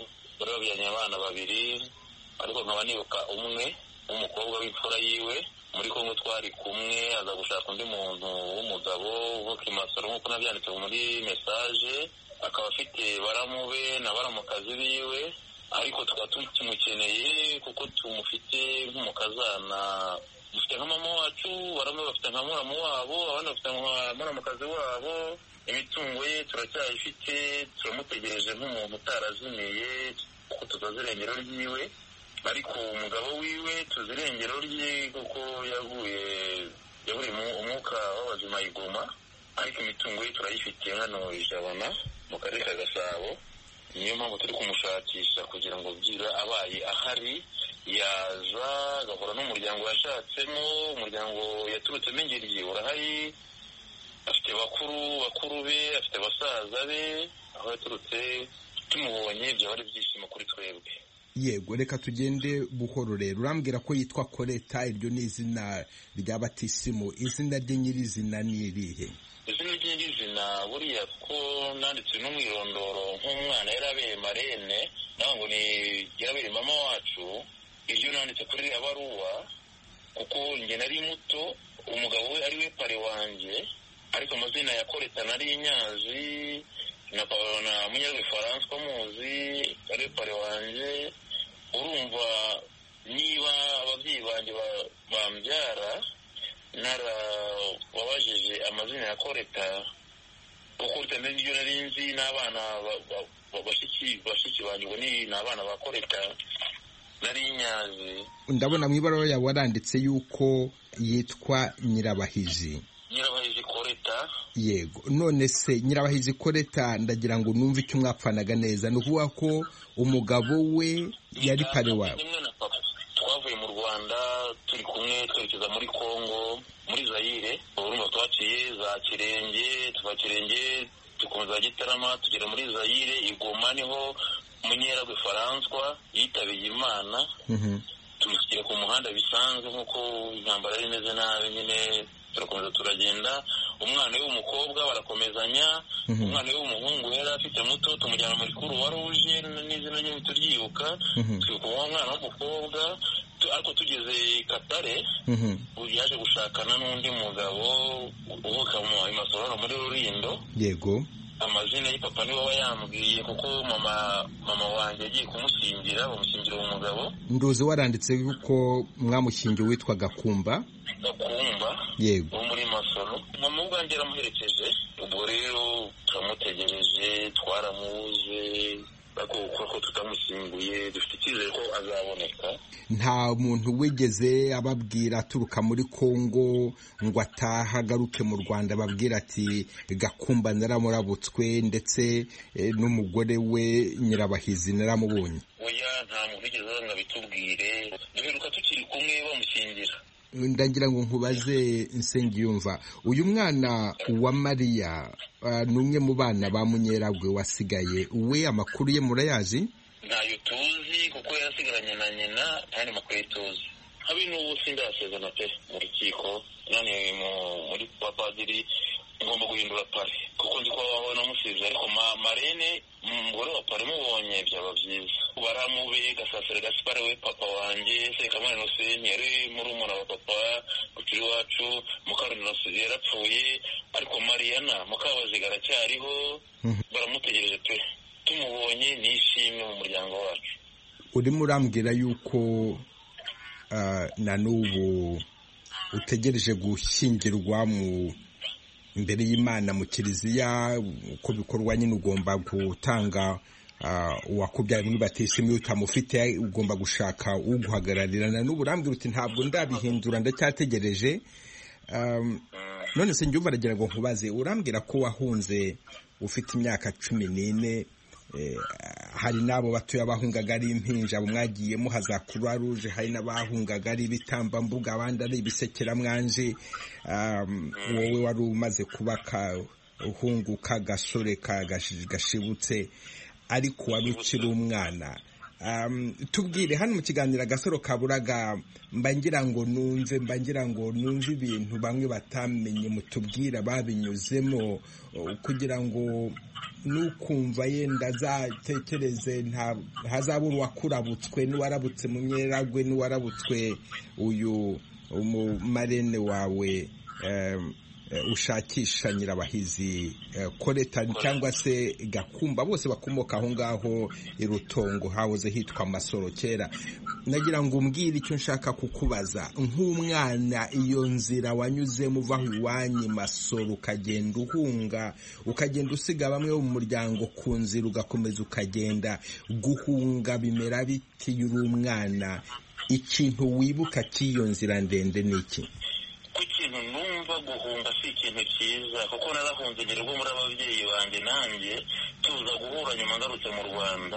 bari babyaranye abana babiri, ariko nkaba nibuka umwe w'umukobwa w'imfura yiwe muri Kongo twari kumwe, aza gushaka undi muntu w'umugabo wo Kimasoro nk'uko nabyanditse muri message, akaba afite baramube na baramukazi biwe, ariko tukaba tumukeneye kuko tumufite nk'umukazana, dufite nka mama wacu, baramuwe bafite nka muramu wabo, abandi bafite nka muramukazi wabo, imitungo ye turacyayifite, turamutegereje nk'umuntu utarazimiye kuko tuzazi irengero ryiwe, ariko umugabo wiwe tuzi irengero rye kuko yaburiye umwuka w'abazima i Goma, ariko imitungo ye turayifite hano Ijabana mu karere ka Gasabo. Niyo mpamvu turi kumushakisha kugira ngo byira abaye ahari yaza agahura n'umuryango yashatsemo, umuryango yaturutsemo ingeri urahari, afite bakuru be, afite basaza be, aho yaturutse tumubonye byaba ari ibyishimo kuri twebwe. Yego, reka tugende buhoro rero. Urambwira ko yitwa Koleta, iryo ni izina rya batisimu, izina rye nyirizina ni irihe? Izina rye nyirizina buriya ko nanditse n'umwirondoro nk'umwana yarabereye marene, naho ngo ni yarabereye mama wacu, iryo nanditse kuri iriya baruwa kuko njye nari muto, umugabo we ari we pare wanjye, ariko amazina ya Koleta nari nyazi, na Munyarwe François muzi ari pare wanjye. Urumva niba ababyeyi banjye bambyara narababajije amazina ya Koleta kuko nibyo nari nzi, n'abana bashiki banjye ngo ni abana ba Koleta nari nyazi. Ndabona mu ibaruwa yawe waranditse yuko yitwa Nyirabahizi Koleta. Yego, none se Nyirabahizi Koleta ndagira ngo numve icyo mwapfanaga neza. Ni ukuvuga ko umugabo we yari pare wawe? Twavuye mu Rwanda turi kumwe twerekeza muri Kongo, muri Zaire. Urumva twaciye za Kirenge, tuva Kirenge tukomeza Gitarama tugera muri Zaire, i Goma niho Munyarwe François yitabiye Imana. Tumushyira ku muhanda bisanzwe nk'uko intambara yari imeze nabi nyine, turakomeza turagenda. Umwana w'umukobwa barakomezanya, umwana w'umuhungu yari afite muto tumujyana muri Croix Rouge, n'izina rye turyibuka, twibuka uwo mwana w'umukobwa. Ariko tugeze Katare yaje gushakana n'undi mugabo uvuka mu Imasoro muri Rulindo. Yego, amazina y'ipapa niwe wayambwiye kuko mama wanjye yagiye kumushyingira, bamushyingira uwo mugabo. Nduzi waranditse yuko mwamushyingiye witwa Gakumba. Yego, wo muri Masoro. Mama ubwanjye yaramuherekeje, ubwo rero turamutegereje, twaramubuze, kuko tutamushyinguye dufite icyizere ko azaboneka. Nta muntu wigeze ababwira aturuka muri Kongo ngo ataha agaruke mu Rwanda babwira ati Gakumba naramurabutswe, ndetse n'umugore we Nyirabahizi naramubonye? Oya, nta muntu wigeze ngo bitubwire, duheruka tukiri kumwe bamushyingira. Ndagira ngo nkubaze Nsengiyumva, uyu mwana wa Mariya ni umwe mu bana ba Munyeragwe wasigaye, we amakuru ye murayazi? Ntayo tuzi kuko yasigaranye na nyina, nta makuru tuzi. Habe n'ubu sindasezerana pe mu rukiko, none muri kwa padiri ngomba guhindura pare kuko ndi kwa namusize, ariko marene umugore wa pare mubonye byaba byiza. Baramube Gasasire Gaspard we papa wanjye, Sekamana Innocent yari muri umuna wa papa ukiri wacu, Mukaroni Innocent yarapfuye, ariko Mariana Mukabaziga aracyariho, baramutegereje pe. Tumubonye nishimwe mu muryango wacu. Urimo urambwira yuko na n'ubu utegereje gushyingirwa mu imbere y'Imana mu kiliziya, uko bikorwa nyine ugomba gutanga uwakubyaye muri batisimu, utamufite ugomba gushaka uguhagararira. Na n'ubu urambwira uti ntabwo ndabihindura ndacyategereje. None se njye baragira ngo nkubaze, urambwira ko wahunze ufite imyaka 14, hari n'abo batuye abahungaga ari impinja, abo mwagiye muhaza Croix Rouge, hari n'abahungaga ari ibitambambuga, abandi ari ibisekeramwanje. Wowe wari umaze kuba uhunguka gasore gashibutse, ariko wari ukiri umwana. tubwire hano mu kiganiro Agasaro Kaburaga mbangira ngo numve ibintu bamwe batamenye, mutubwira babinyuzemo kugira ngo nukumva yenda azatekereze hazabura uwakurabutswe n'uwarabutse mu myeragwe n'uwarabutswe uyu umumarene wawe ushakisha Nyirabahizi Koleta cyangwa se Gakumba, bose bakomoka aho ngaho i Rutongo hahoze hitwa Masoro kera. Nagira ngo umbwire icyo nshaka kukubaza, nk'umwana iyo nzira wanyuzemo uva aho iwanyu Masoro ukagenda uhunga, ukagenda usiga bamwe mu muryango ku nzira, ugakomeza ukagenda guhunga, bimera biti uri umwana, ikintu wibuka cy'iyo nzira ndende ni iki? Ku kintu numva guhunga si ikintu cyiza, kuko narahunze ngera ubwo muri ababyeyi banjye nanjye tuza guhura nyuma ngarutse mu Rwanda.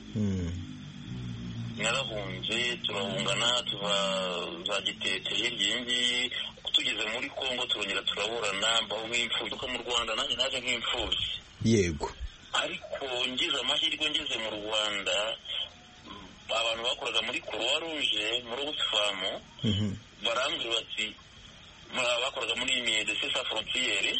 Narahunze turahungana tuva za Gitete hirya y'ingiyi, tugeze muri Kongo turongera turaburana, mbaho nk'imfubyi kuko mu Rwanda nanjye naje nk'imfubyi. Yego. Ariko ngize amahirwe ngeze mu Rwanda, abantu bakoraga muri Croix Rouge muri Oxfam barambwira bati bakoraga muri Médecins Sans Frontières,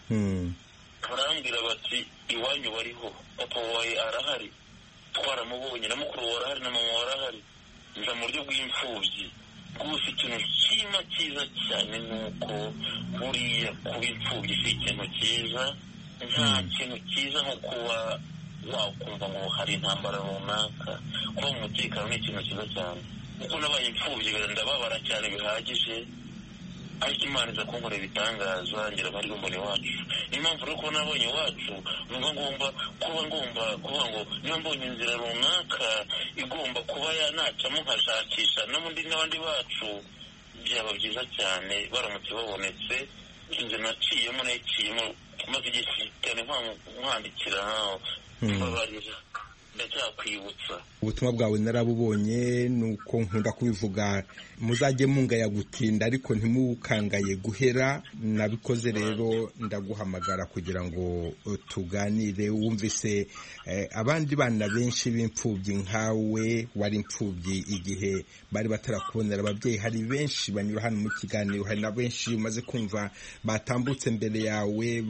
barambwira bati iwanyu bariho, papa wawe arahari, twaramubonye na mukuru wawe arahari na mama wawe arahari, nza mu buryo bw'imfubyi. Gusa ikintu kimwe cyiza cyane nuko buriya kuba imfubyi si ikintu cyiza, nta kintu cyiza nko kuba wakumva ngo hari intambara runaka. Kuba mu mutekano ni ikintu cyiza cyane, kuko nabaye imfubyi ndababara cyane bihagije, ariko Imana iza kunkorera ibitangaza, ngira amahirwe mbona iwacu. Niyo mpamvu rero ko nabonye iwacu numva ngomba kuba ngo niba mbonye inzira runaka igomba kuba yanacamo nkashakisha n'abandi bacu, byaba byiza cyane baramutse babonetse. Inzira naciyemo nayiciyemo maze igihe cyane nkwandikira mbabarira, ndacyakwibutsa. Ubutumwa bwawe narabubonye, nuko nkunda kubivuga, muzajye mungaya gutinda ariko ntimukangaye guhera. Nabikoze rero ndaguhamagara kugira ngo tuganire. Wumvise abandi bana benshi b'imfubyi nkawe, wari imfubyi igihe bari batarakubonera ababyeyi. Hari benshi banyura hano mu kiganiro, hari na benshi umaze kumva batambutse mbere yawe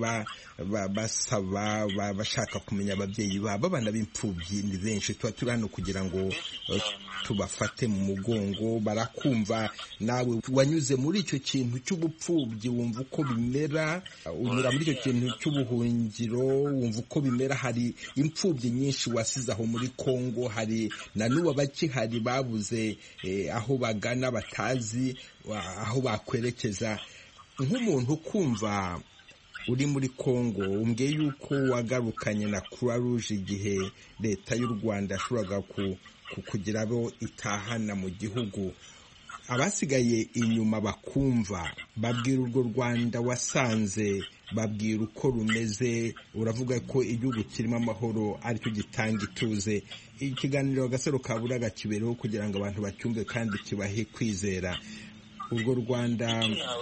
basaba bashaka kumenya ababyeyi babo. Abana b'imfubyi ni benshi, tuba turi hano kugira ngo tubafate mu mugongo. Barakumva nawe wanyuze muri icyo kintu cy'ubupfubyi, wumva uko bimera, unyura muri icyo kintu cy'ubuhungiro, wumva uko bimera. Hari imfubyi nyinshi wasize aho muri Kongo, hari na n'ubu abakihari babuze aho bagana, batazi aho bakwerekeza. Nk'umuntu ukumva uri muri Kongo, umbwiye yuko wagarukanye na Croix Rouge igihe leta y'u Rwanda yashoboraga kugira abo itahana mu gihugu. Abasigaye inyuma bakumva, babwira urwo Rwanda wasanze, babwira uko rumeze. Uravuga ko igihugu kirimo amahoro aricyo gitanga ituze. Ikiganiro Agasaro Kaburaga kibereho kugira ngo abantu bacyumve kandi kibahe kwizera. Urwo Rwanda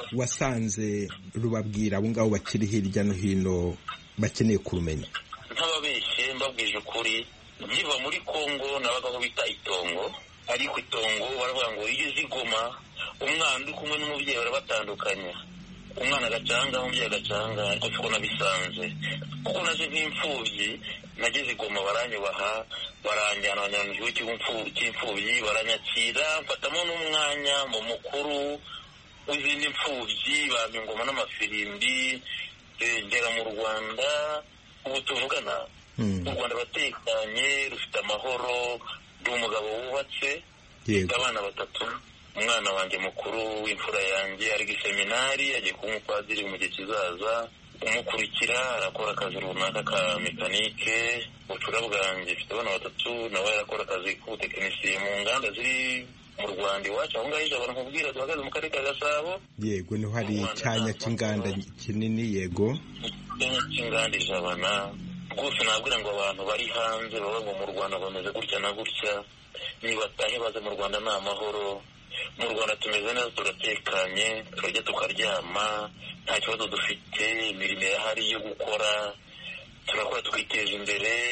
wasanze rubabwira abo ngabo bakiri hirya no hino bakeneye kurumenya. Nk'ababeshye mbabwije ukuri, nkiva muri Kongo nabaga aho bita Itongo, ariko Itongo baravuga ngo iyo uzi Goma umwana uri kumwe n'umubyeyi barabatandukanya, umwana agacanga umubyeyi agacanga. Ariko siko nabisanze, kuko naje nk'imfubyi nageze Goma baranyubaha, baranjyana mu gihugu cy'imfubyi, baranyakira, mfatamo n'umwanya mu mukuru w'izindi mfubyi, bampa ingoma n'amafirimbi, ngera mu Rwanda. Ubu tuvugana u Rwanda batekanye, rufite amahoro, ndi umugabo wubatse, abana 3. Umwana wanjye mukuru w'imfura yanjye ari giseminari, agiye kuba umupadiri mu gihe kizaza. Umukurikira arakora akazi runaka ka mekanike. Ubucura bwanjye mfite abana 3, nawe arakora akazi k'ubutekinisiye mu nganda ziri mu Rwanda iwacu. Aho ngaho ijabana nkubwira duhagaze mu karere ka Gasabo. Yego, niho hari icyanya cy'inganda kinini. Yego, cy'inganda ijabana. Rwose nabwira ngo abantu bari hanze baba ngo mu Rwanda bameze gutya na gutya, nibatahe baze mu Rwanda ni amahoro. Mu Rwanda tumeze neza, turatekanye, turajya tukaryama, nta kibazo dufite, imirimo irahari yo gukora, turakora tukiteza imbere.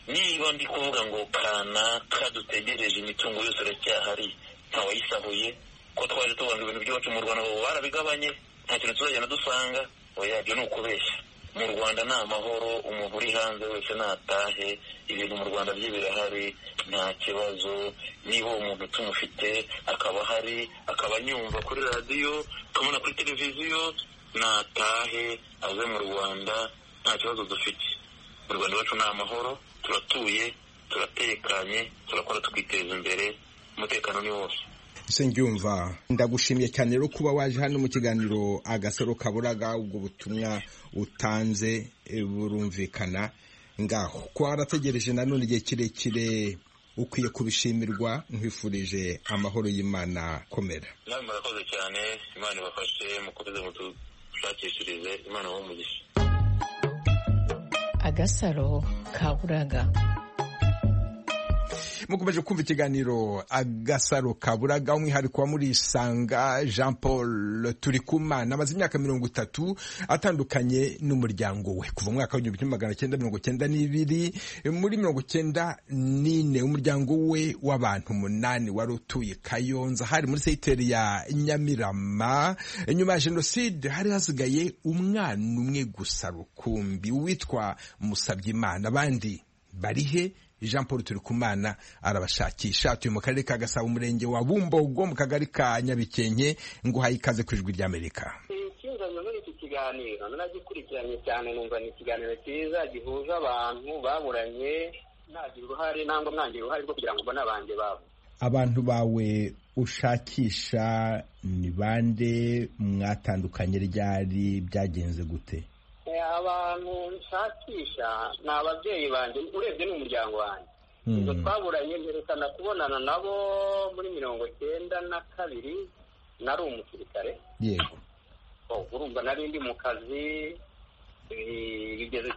niba ndi kuvuga ngo kanaka dutegereje imitungo yose iracyahari ntawayisahuye ko twaje tubona ibintu by'iwacu mu Rwanda ngo barabigabanye nta kintu tuzagenda dusanga oya ibyo ni ukubeshya. Mu Rwanda ni amahoro, umuntu uri hanze wese natahe, ibintu mu Rwanda bye birahari nta kibazo. Niba umuntu tumufite akaba hari akaba anyumva kuri radiyo tumubona kuri televiziyo natahe aze mu Rwanda nta kibazo dufite. Mu Rwanda iwacu ni amahoro, turatuye, turatekanye, turakora tukiteza imbere, umutekano ni wose. Sengyumva ndagushimiye cyane rero kuba waje hano mu kiganiro Agasaro Kaburaga. Ubwo butumwa utanze burumvikana ngaho ko warategereje nanone igihe kirekire, ukwiye kubishimirwa. Nkwifurije amahoro y'Imana. Komera. Namwe murakoze cyane, Imana ibafashe mukomeze mutushakishirize, Imana umugisha. Agasaro Kaburaga. Mukomeje kumva ikiganiro Agasaro Kaburaga, umwihariko wa Murisanga Jean Paul Turikumana amaze imyaka 30 atandukanye n'umuryango we kuva mu mwaka wa 1992. Muri 1994 umuryango we w'abantu 8 wari utuye Kayonza, hari muri secteur ya Nyamirama. Nyuma ya jenoside hari hasigaye umwana umwe gusa rukumbi witwa Musabyimana. Abandi barihe? Jean Paul Turikumana arabashakisha. Atuye mu karere ka Gasabo, umurenge wa Bumbogo, mu kagari ka Nyabikenke. ngo hayikaze ku Ijwi ry'Amerika. Ikinzanye muri iki kiganiro nanagikurikiranye cyane, numva ni ikiganiro cyiza gihuza abantu baburanye, nagira uruhare nangwa mwangira uruhare rwo kugira ngo mbone abanjye babo. Abantu bawe ushakisha ni bande? Mwatandukanye ryari? Byagenze gute? Abantu nshakisha ni ababyeyi banjye, urebye n'umuryango wanjye. Ubwo twaburanye mperekana kubonana nabo muri 1992. nari umusirikare. Yego. Urumva nari ndi mu kazi bigeze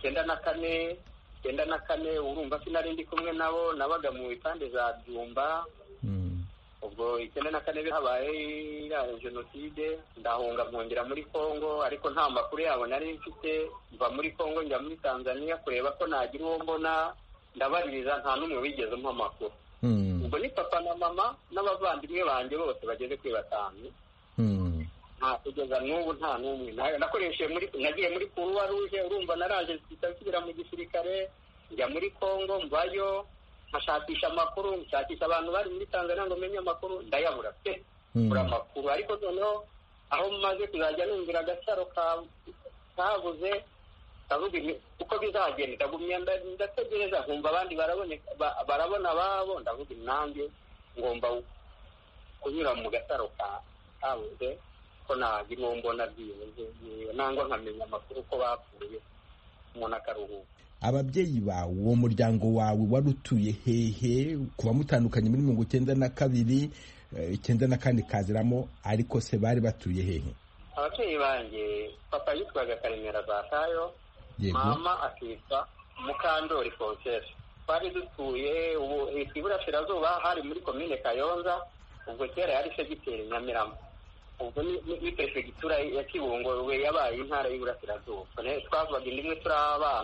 94 urumva sinari ndi kumwe nabo, nabaga mu bipande za Byumba. Ubwo 94 habaye jenoside, ndahunga mpongera muri Kongo, ariko nta makuru yabo nari mfite. Mva muri Kongo njya muri Tanzania kureba ko nagira uwo mbona, ndabaririza nta n'umwe wigeze mpa amakuru. Ubwo ni papa na mama n'abavandimwe banjye bose bageze kuri 5. Nta kugeza n'ubu nta n'umwe. Nagiye muri Croix Rouge, urumva naraje nsubira mu gisirikare, njya muri Kongo mvayo nkashakisha amakuru, nshakisha abantu bari muri Tanzania ngo menye amakuru, ndayabura pe bura amakuru. Ariko noneho aho maze kuzajya numvira Agasaro kabuze, ndavuga uko bizagenda, ndagumya ndategereza nkumva abandi barabona babo, ndavuga nanjye ngomba kunyura mu Gasaro kabuze ko nagira uwo mbona byibuze, nangwa nkamenya amakuru ko bapfuye umuntu akaruhuka. Ababyeyi bawe, uwo muryango wawe wari utuye hehe kuba mutandukanye muri 1992? 94 kaziramo, ariko se bari batuye hehe? Ababyeyi banjye, papa yitwaga Karemera Zakayo, mama akitwa Mukandori Fonsese. Twari dutuye ubu iburasirazuba, hari muri komine Kayonza. Ubwo kera yari segiteri Nyamirama. Ubwo ni perefegitura ya Kibungo, we yabaye intara y'iburasirazuba. Twavuga indimwe turi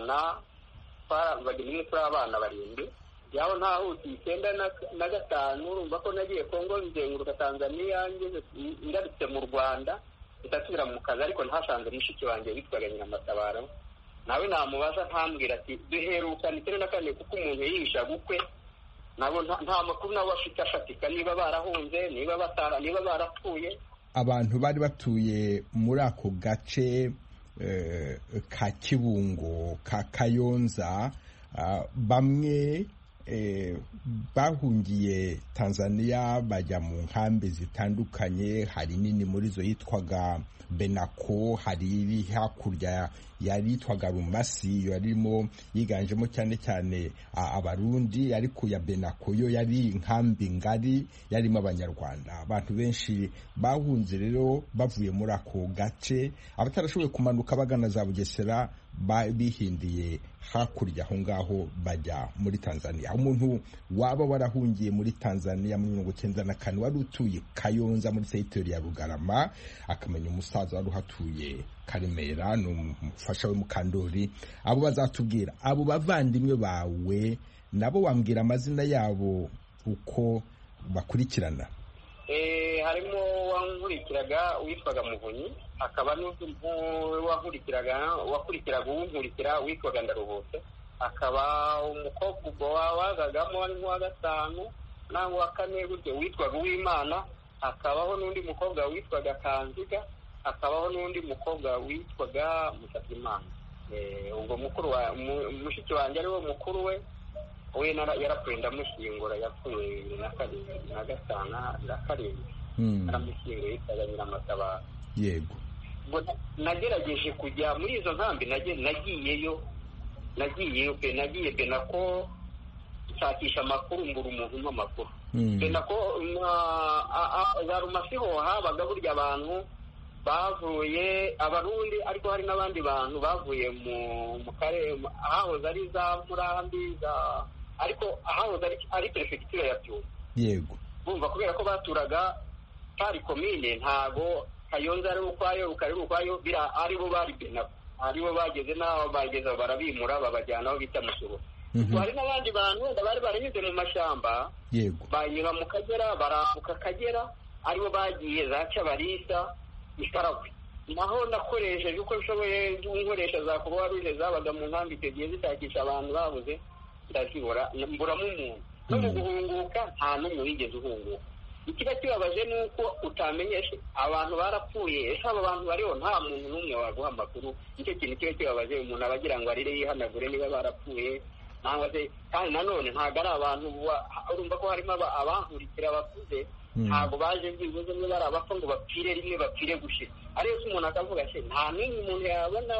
abana 7. Yaho ntahutiye 95. Urumva ko nagiye Kongo nzenguruka Tanzania, ngeze ngarutse mu Rwanda itasubira mu kazi, ariko ntasanze mushiki wanjye witwaga Nyiramatabaro. Nawe namubaza ntambwira ati duheruka ni 94 kuko umuntu yisha gukwe. Nabo nta makuru nawe afite afatika, niba barahunze, niba barapfuye. Abantu bari batuye muri ako gace ka Kibungo ka Kayonza, bamwe bahungiye Tanzania bajya mu nkambi zitandukanye. Hari nini muri zo yitwaga Benako, hari iri hakurya yari yitwaga Rumasi, yarimo yiganjemo cyane abarundi, ariko ya Benako yo yari inkambi ngari yarimo abanyarwanda. Abantu benshi bahunze rero bavuye muri ako gace, abatarashoboye kumanuka bagana za Bugesera bihindiye hakurya aho ngaho bajya muri Tanzania. Umuntu waba warahungiye muri Tanzania muri 1994 wari utuye Kayonza muri secteur ya Rugarama, akamenya umusaza wari uhatuye Karemera n'umufasha we Mukandori. Abo bazatubwira abo bavandimwe bawe nabo wambwira amazina yabo uko bakurikirana? Harimo wankurikiraga witwaga Muvunyi, hakaba wakurikiraga uwunkurikira witwaga Ndaruhutse, hakaba umukobwa wazagamo ari nk'uwa gatanu nangwa uwa kane gutyo witwaga Uwimana, hakabaho n'undi mukobwa witwaga Kanziga, hakabaho n'undi mukobwa witwaga Musabyimana. Ubwo mushiki wanjye ariwe mukuru we yarapfuye ndamushyingura, yapfuye 2005 aramushyinguye yitwaga Nyiramatabaro. Yego. Nagerageje kujya muri izo nkambi, nagiye Benako nshakisha amakuru, mbura umuntu n'amakuru. Benako za Rumasiho habaga burya abantu bavuye Abarundi, ariko hari n'abandi bantu bavuye mu karere ahahoze ari za Murambi, ariko ahahoze ari perefegitura ya Byumba. Yego. Bumva kubera ko baturaga pari komine, ntago Kayonza ari ukwayo, Rukari ukwayo, aribo bari Benako, aribo bageze n'aho bageze barabimura babajyana aho bita Musuru. Hari n'abandi bantu bari baranyuze mu mashyamba. Yego. Banyura mu Kagera, barambuka Kagera, aribo bagiye za Cyabarisa, Isaragwe. Naho nakoresheje uko nshoboye, nkoresha za Croix Rouge zabaga mu nkambi tegiye zitakisha abantu babuze, ndazibura mburamo umuntu. No mu guhunguka nta n'umwe wigeze uhunguka. Ikiba kibabaje nuko utamenyeshe abantu barapfuye, ese abo bantu bariho nta muntu n'umwe waguha amakuru. Nicyo kintu kiba kibabaje, umuntu abagira ngo arire yihanagure niba barapfuye. Kandi nanone ntabwo ari abantu, urumva ko harimo abankurikira bakuze, ntabwo baje byibuze niba ari abapfa ngo bapfire rimwe bapfire gushira. Ariyo se umuntu akavuga ati nta n'umwe umuntu yabona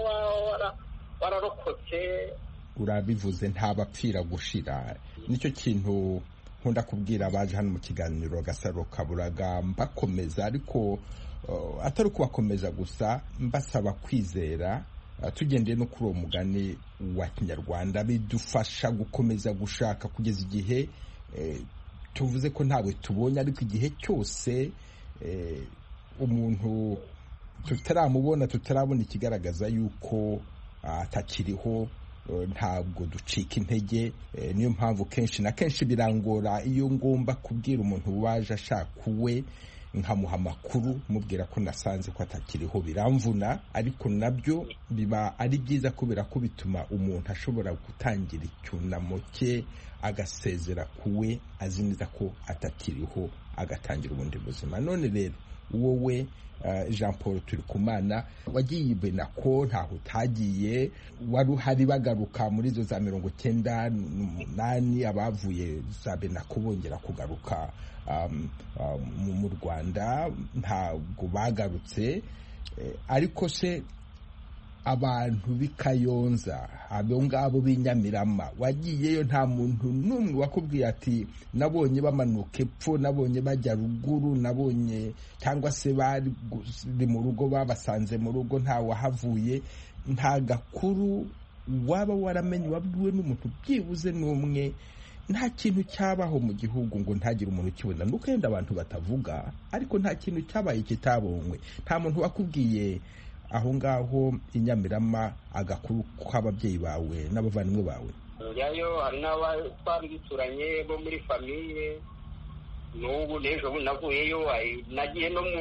wararokotse. Urabivuze, nta bapfira gushira. Nicyo kintu nkunda kubwira abaje hano mu kiganiro Gasaro Kaburaga, mbakomeza, ariko atari kubakomeza gusa, mbasaba kwizera, tugendeye no kuri uwo mugani wa Kinyarwanda, bidufasha gukomeza gushaka kugeza igihe tuvuze ko ntawe tubonye, ariko igihe cyose umuntu tutaramubona, tutarabona ikigaragaza yuko atakiriho, ntabwo ducika intege. Niyo mpamvu kenshi na kenshi birangora iyo ngomba kubwira umuntu waje ashaka uwe, nkamuha amakuru mubwira ko nasanze ko atakiriho, biramvuna, ariko nabyo biba ari byiza kubera ko bituma umuntu ashobora gutangira icyunamo cye, agasezera kuwe azi neza ko atakiriho, agatangira ubundi buzima. None rero wowe Jean Paul Turikumana, wagiye Benako, ntaho utagiye, wari uhari bagaruka muri zo za 98 abavuye za Benako bongera kugaruka mu Rwanda, ntabwo bagarutse. Ariko se abantu b'Ikayonza, abo ngabo b'Inyamirama, wagiyeyo nta muntu n'umwe wakubwiye ati nabonye bamanuka epfo, nabonye bajya ruguru, nabonye cyangwa se bari mu rugo babasanze mu rugo, nta wahavuye? Nta gakuru waba waramenye, wabwiwe n'umuntu byibuze n'umwe? Nta kintu cyabaho mu gihugu ngo ntagire umuntu ukibona, nuko yenda abantu batavuga, ariko nta kintu cyabaye kitabonywe? Nta muntu wakubwiye aho ngaho Inyamirama agakuru kw'ababyeyi bawe n'abavandimwe bawe? Njyayo hari n'abatwari bituranye bo muri famiye, n'ubu n'ejo navuyeyo, nagiye no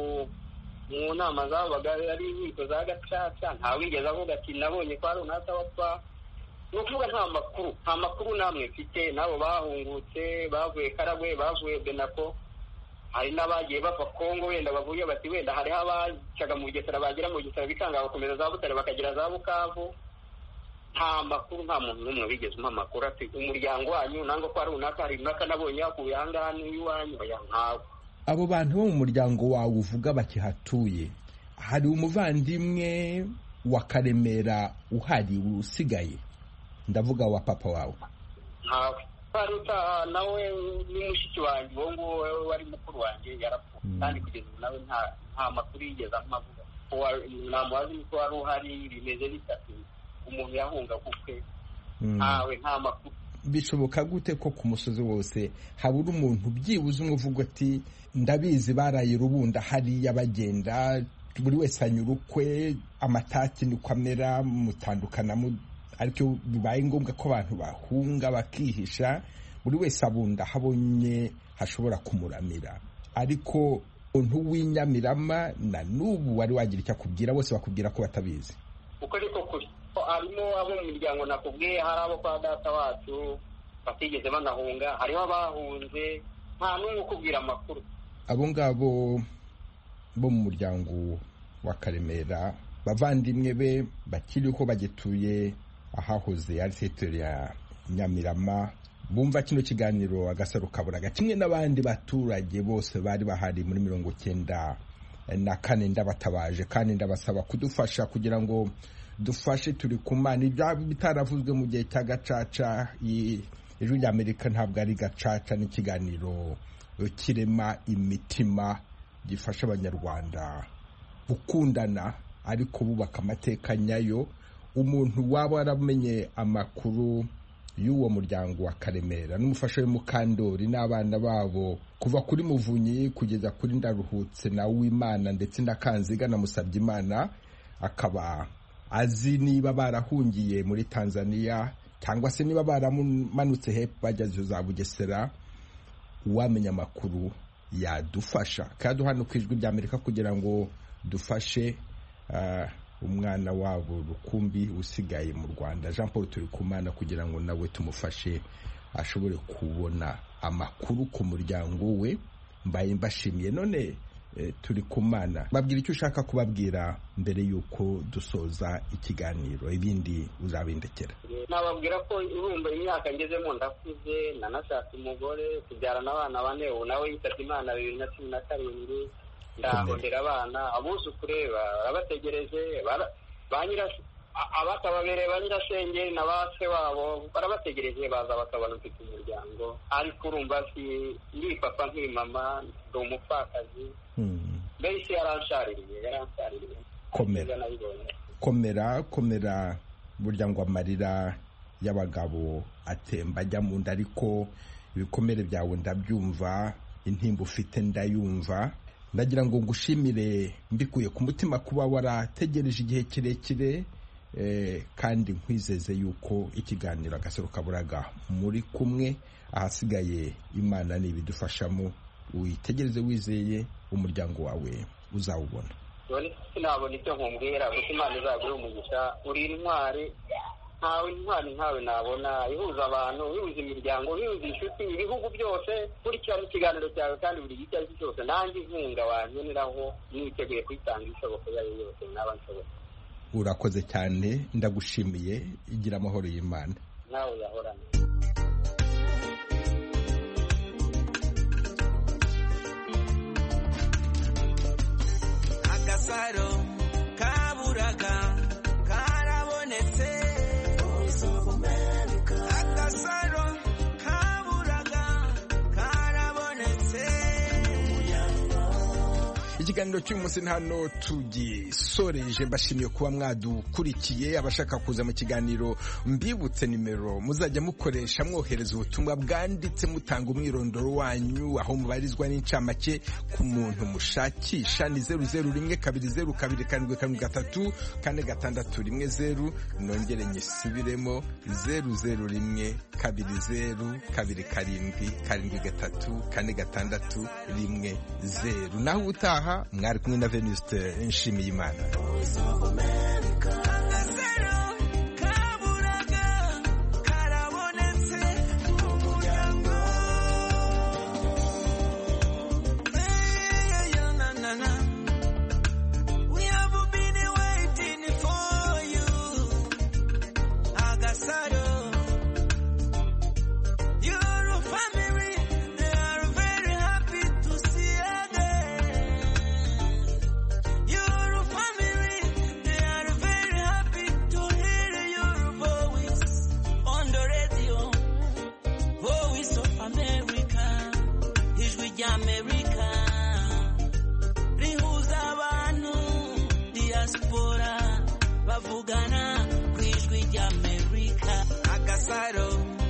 mu nama zabaga ari inkiko za Gacaca, ntawigeze avuga ati nabonye ko hari unata wapfa. Ni ukuvuga nta makuru namwe mfite. Nabo bahungutse, bavuye Karagwe, bavuye Benako, hari n'abagiye bava Kongo, wenda bavuye bati wenda hariho abacaga mu Bugesera, bagera mu Bugesera bikanga bakomeza za Butare bakagera za Bukavu. Nta makuru, nta muntu n'umwe wigeze umpa amakuru ati umuryango wanyu nangwa ko ari unaka, hari unaka nabonye yakuye aha ngaha n'iwanyu. Oya, ntawe. Abo bantu bo mu muryango wawe uvuga bakihatuye, hari umuvandimwe wa Karemera uhari usigaye? Ndavuga wa papa wawe. Ntawe. Paruta nawe ni mushiki wanjye, uwo nguwo wari mukuru wanjye yarapfuye, kandi kugeza ubu nawe nta makuru yigeze amavuga. Namubaza ko wari uhari, bimeze bitatu, umuntu yahunga gukwe, ntawe, nta makuru. Bishoboka gute ko ku musozi wose habura umuntu byibuze umwe uvuga ati ndabizi baraye Rubunda hariya bagenda, buri wese anyura ukwe, amataki niko amera, mutandukana ariko bibaye ngombwa ko abantu bahunga bakihisha buri wese abunda habonye hashobora kumuramira. Ariko umuntu w'Inyamirama na n'ubu wari wagira icyo akubwira, bose bakubwira ko batabizi. Uko ariko kuri harimo abo mu miryango nakubwiye, hari abo kwa data wacu batigeze banahunga, hariho abahunze, nta n'umwe ukubwira amakuru. Abo ngabo bo mu muryango wa Karemera, bavandimwe be bakiriho bagituye ahahoze ari secteur ya Nyamirama, bumva kino kiganiro Agasaro Kaburaga kimwe n'abandi baturage bose bari bahari muri 1994, ndabatabaje kandi ndabasaba kudufasha kugira ngo dufashe turi kumana. Ibya bitaravuzwe mu gihe cya Gacaca, Ijwi ry'Amerika ntabwo ari Gacaca, n'ikiganiro kirema imitima gifasha abanyarwanda gukundana ariko bubaka amateka nyayo. Umuntu waba waramenye amakuru y'uwo muryango wa Karemera n'umufasha we Mukandori n'abana babo kuva kuri Muvunyi kugeza kuri Ndaruhutse na Uwimana ndetse na Kanziga na Musabyimana, akaba azi niba barahungiye muri Tanzania cyangwa se niba baramanutse hepfo bageze za Bugesera, uwamenya amakuru yadufasha kandi hano ku Ijwi ry'Amerika kugira ngo dufashe umwana wabo Rukumbi usigaye mu Rwanda, Jean Paul Turikumana, kugira ngo nawe tumufashe ashobore kubona amakuru ku muryango we. Mbaye mbashimiye. None Turikumana, babwira icyo ushaka kubabwira mbere yuko dusoza ikiganiro, ibindi uzabindekera. Nababwira ko urumva imyaka ngezemo ndakuze, nanashatse umugore, tubyarana abana 4, ubu nawe yitabye Imana 2017, ndahondera abana, abuzukure barabategereje, abakababereye ba nyirasenge na base wabo barabategereje, baza bakabona mfite umuryango. Ariko urumva ndi papa nk'imama, ndi umupfakazi, mbese yaranshariye. Komera burya ngo amarira y'abagabo atemba ajya mu nda, ariko ibikomere byawe ndabyumva, intimba ufite ndayumva. Ndagira ngo ngushimire mbikuye ku mutima kuba warategereje igihe kirekire, kandi nkwizeze yuko ikiganiro Agasaro Kaburaga muri kumwe. Ahasigaye Imana nibidufashamo, witegereze wizeye, umuryango wawe uzawubona. Sinabona icyo nkumbwira, gusa Imana izaguhe umugisha. Uri intwari, ntawe intwari nkawe nabona, ihuza abantu, ihuza imiryango, ihuza inshuti, ibihugu byose. Kurikirana ikiganiro cyawe kandi buri gihe icyo ari cyo cyose nanjye inkunga wankeneraho, niteguye kwitanga ishoboka iyo ari yo yose naba nshoboye. Urakoze cyane, ndagushimiye. Igira amahoro y'Imana. Nawe yahorana. Agasaro Kaburaga karabonetse. Agasaro Kaburaga karabonetse. Ikiganiro cy'umunsi hano tugisoreje. Mbashimiye kuba mwadukurikiye. Abashaka kuza mu kiganiro mbibutse nimero muzajya mukoresha mwohereza ubutumwa bwanditse mutanga umwirondoro wanyu, aho mubarizwa n'incamake ku muntu mushakisha. Ni 0012273 nongere nyisubiremo 0012227 naho ubutaha mwari kumwe na Venuste Nshimiyimana. Bavugana ku Ijwi ry'Amerika. Agasaro